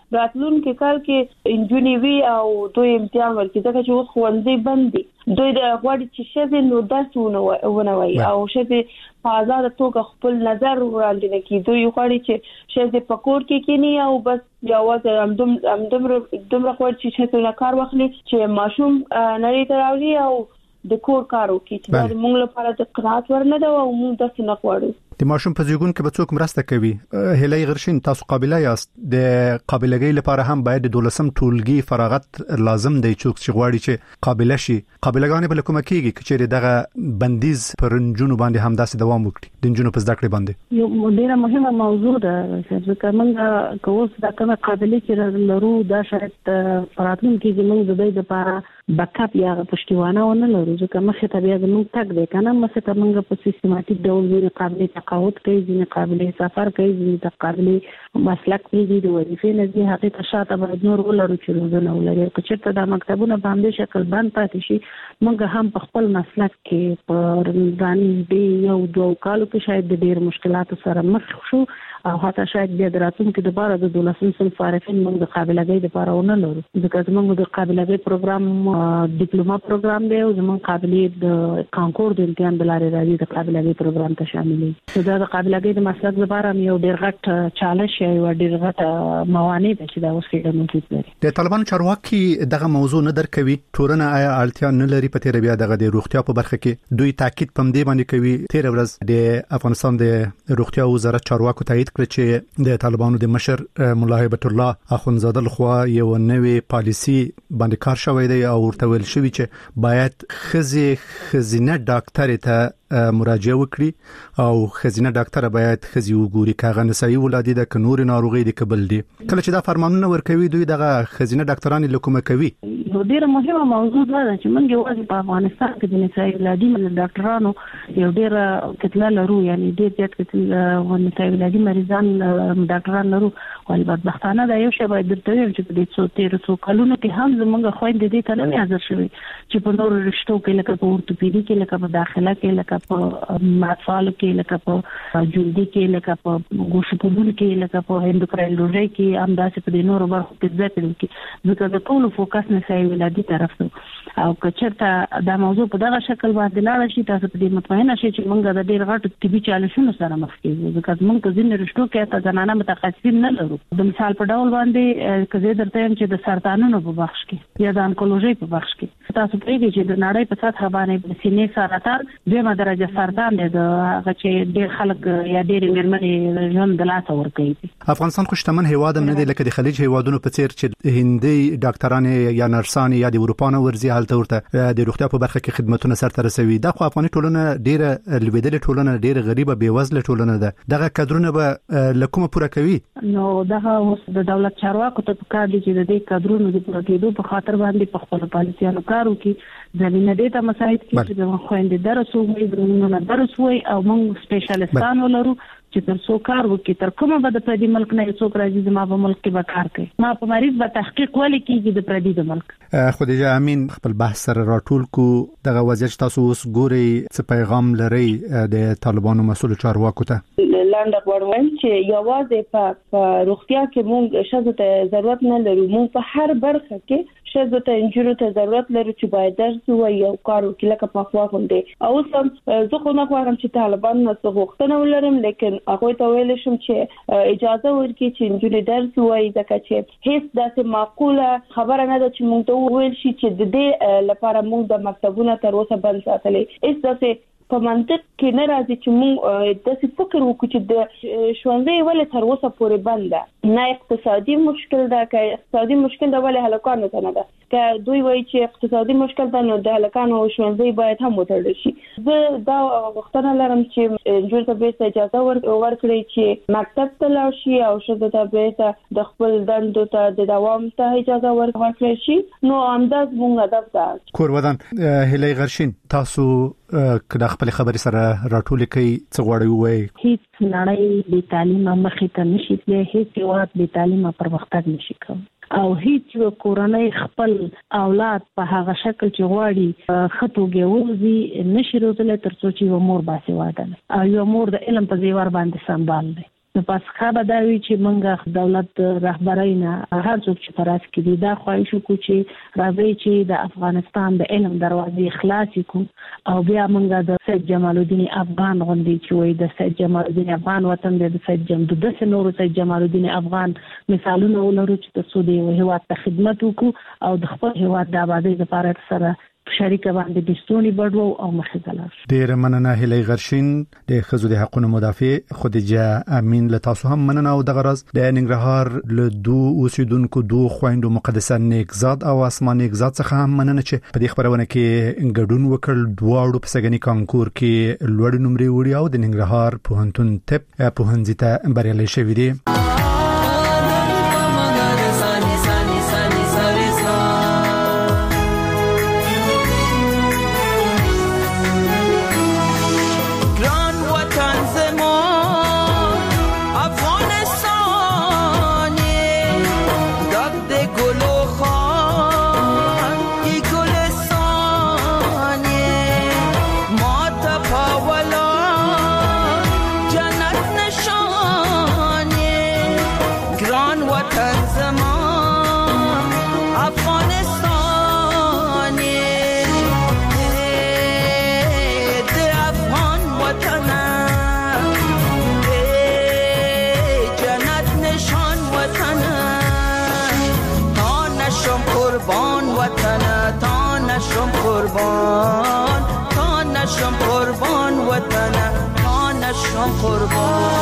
راتلونکي کال کې انجونی وی او دوی امتحان ورکړي ځکه چې اوس ښوونځي بند دي دوی د غوړي چې شته نو درسونه ونوي او شته په آزاد توګه خپل نظر وړاندې نه کوي دوی غوړي چې شته په کور کې کینی او بس یوازې همدم همدم دومره غوړي چې شته نه کار واخلي چې ماشوم نړۍ ته راوړي او د کور کار وکړي چې موږ لپاره د قرات ورنه دا او موږ د څه نه غواړو د ماشوم په زیږون کې به څوک مرسته کوي هلي غرشین تاسو قابلیت یاست د قابلیتګۍ لپاره هم باید د دولسم ټولګي فراغت لازم دی څوک چې غواړي چې قابلیت شي قابلیتګانې بل کومه کیږي چې دغه بندیز پر جنونو باندې هم داسې دوام وکړي د جنونو په زده کړې باندې یو ډیره مهمه موضوع ده چې موږ کووس دا کومه قابلیت لرو دا شرط فراتون کې موږ د دې لپاره بکاپ یا پښتیوانه ونه لرو ځکه مخه ته بیا موږ تک دی کنه مخه ته موږ په سیستماتیک ډول د قابلیت تقاعد کوي ځینې قابلیت سفر کوي ځینې تقابلي مسلک پیږي د وظیفې نه دي هغه ته شاته باید نور ولرو چې روزنه ولري که چېرته د مکتبونو باندې شکل بند پاتې شي موږ هم په خپل مسلک کې په باندې دی یو دوه کالو کې شاید د ډېر مشکلاتو سره مخ شو او حتی شاید بیا دراتونکو د بار د دولسم صنف فارغین موږ د قابلیتګۍ لپاره ونه لرو ځکه موږ د قابلیتګۍ پروګرام ډیپلوما پروګرام دی او زموږ قابلیت د کانکور د امتحان د لارې راځي د قابلیتګۍ پروګرام ته شامل دي دا د قابلیتګۍ د مسلک لپاره یو ډېر غټ چالش یا یو ډېر غټ موانع ده چې دا اوس کې موجود دي د طالبانو چارواکي دغه موضوع نه درکوي ټولنه آیا اړتیا نه لري په تیر بیا دغه د روغتیا په برخه کې دوی تاکید پم دی باندې کوي تیر ورځ د افغانستان د روغتیا وزارت چارواکو تایید کړ چې د طالبانو د مشر مولا هیبت الله اخونزاده لخوا یو نوې پالیسی باندې کار شوی دی او ورته ویل شوی چې باید خزي خزینه ډاکټر ته مراجعه وکړي او خزینه ډاکټر باید خزي وګوري کاغه نسایي ولادي د کنور ناروغي د قبل دي کله چې دا فرمانونه ورکوي دوی دغه خزینه ډاکټران لکومه کوي نو ډیره مهمه موضوع ده چې موږ یوازې په افغانستان کې د نسایي ولادي ډاکټرانو یو ډیره کتله لرو یعنی ډیر زیات کتله نسایي ولادي مریضان ډاکټران لرو ولې بدبختانه دا یو شی باید درته ویم چې د څو تیر څو کلونو کې هم زموږ خويندې دې ته نه حاضر شوي چې په نورو رشتو کې لکه په اورتوپیدي کې لکه په داخله کې لکه په ماتفال کې لکه په جلدي کې لکه په ګوشپودل کې لکه په هندوکراینولوژي کې همداسې په نورو برخو کې ځکه کې ځکه د ټول فوکس نه سای ولادي طرف ته او کچرته دا موضوع په دغه شکل باندې لاړ شي تاسو په دې مطمئنه شئ چې موږ د ډېر غټ طبي چالشونو سره مخ کیږو ځکه موږ په ځینې رشتو کې ته زنانه متخصصین نه لرو د مثال په ډول باندې کزه درته هم چې د سرطانونو په بخش کې یا د انکولوژي په بخش کې تاسو پرېږدئ چې د نړۍ په سطح باندې د سینې سرطان دویمه درجه سرطان دی د هغه چې ډېر خلک یا ډېر مېرمنې ژوند د لاس ور کوي افغانستان خو شتمن هیواد نه دی لکه د خلیج هیوادونو په څیر چې هندي ډاکټران یا نرسان یا د اروپا نه ورزي حالت ورته د روغتیا په برخه کې خدماتونه سرته رسوي دا خو افغاني ټولنه ډېر لویدلې ټولنه ډېر غریبه بیوزله ټولنه ده دغه کډرونه به لکومه پوره کوي نو دغه اوس د دولت چارواکو ته پکار دي چې د دې کډرونو د پوره کېدو په خاطر باندې په خپل پالیسیانو کار وکړي زمينه دې ته مساعد کړي چې د خويندې درس وایي درونو درس وایي او موږ سپیشلیستان ولرو چې تر څو کار وکړي تر کومه به د پردي ملک نه څوک راځي زما په ملک کې به کار کوي ما په مریض به تحقیق ولې کیږي د پردي د ملک خدیجه امین خپل بحث سره راټول کو دغه وضعیت تاسو اوس ګوري څه پیغام لري د طالبانو مسول چارواکو ته لاندې غواړم چې یوازې په روغتیا کې موږ شاته ته ضرورت نه لرو موږ په هر برخه کې شاته ته انجینر ته ضرورت لرو چې باید درس وایي او کار وکړي لکه په خوا غونډه او سم زه خو نه غواړم چې طالبان نه څه غوښتنه ولرم لیکن هغه ته ویل شم چې اجازه ورکړي چې انجینر درس وایي ځکه چې هیڅ داسې معقوله خبره نه ده چې موږ ته ویل شي چې د دې لپاره موږ د مکتبونو تر اوسه بند ساتلې هیڅ داسې په منطق کې نه راځي چې موږ د څه فکر وکړو چې د ښوونځي ولې تر اوسه پورې بند ده نه اقتصادي مشکل ده که اقتصادي مشکل ده ولې هلکانو ته نه ده که دوی وایي چې اقتصادي مشکل ده نو د هلکانو ښوونځي باید هم وتړل شي زه دا غوښتنه لرم چې انجور ته بیرته اجازه ورکړي چې مکتب ته لاړ شي او ښځو ته بیرته د خپل دندو ته د دوام ته اجازه ورکړي شي نو همدا زموږ هدف ده کورودان هلي غرشین تاسو کله خپل خبرې سره راټول کړي څه غواړي وایي هیڅ نړۍ د تعلیم مخې ته نشي تللی هیڅ یوات د تعلیم پرمختګ نشي کوي او هیڅ کورنۍ خپل اولاد په هغه شکل چې غواړي خطوګي وځي نشي روزل تر څو چې یو مور باسي واده او یو مور د علم په زیور باندې سنبال دی نو پس خبره دا وی چې موږ دولت رهبرۍ نه هر څوک چې پراس کې دا خواهش وکړو چې راځي چې د افغانستان د علم دروازې خلاص کړو او بیا موږ د سید جمال الدین افغان غونډې چې وای د سید جمال الدین افغان وطن د سید جمال د نور سید جمال الدین افغان مثالونه ولرو چې تاسو د هیواد ته خدمت وکړو او د خپل هیواد د آبادی لپاره سره شریک باندې دستونی بډو او مخدلار ډیر مننه هلي غرشین د خزو د حقوقو مدافع خدیجه امین له تاسو هم مننه او د غرض د ننګرهار له دو اوسیدونکو دو خويندو مقدسه نیکزاد او اسمان نیکزاد څخه هم مننه چې په دې خبرونه کې ګډون وکړ دواړو په سګنی کانکور کې لوړ نمرې وړي او د ننګرهار پوهنتون طب پوهنځي ته بریالي شوی دی. قربان تا نشم قربان وطن تا نشم قربان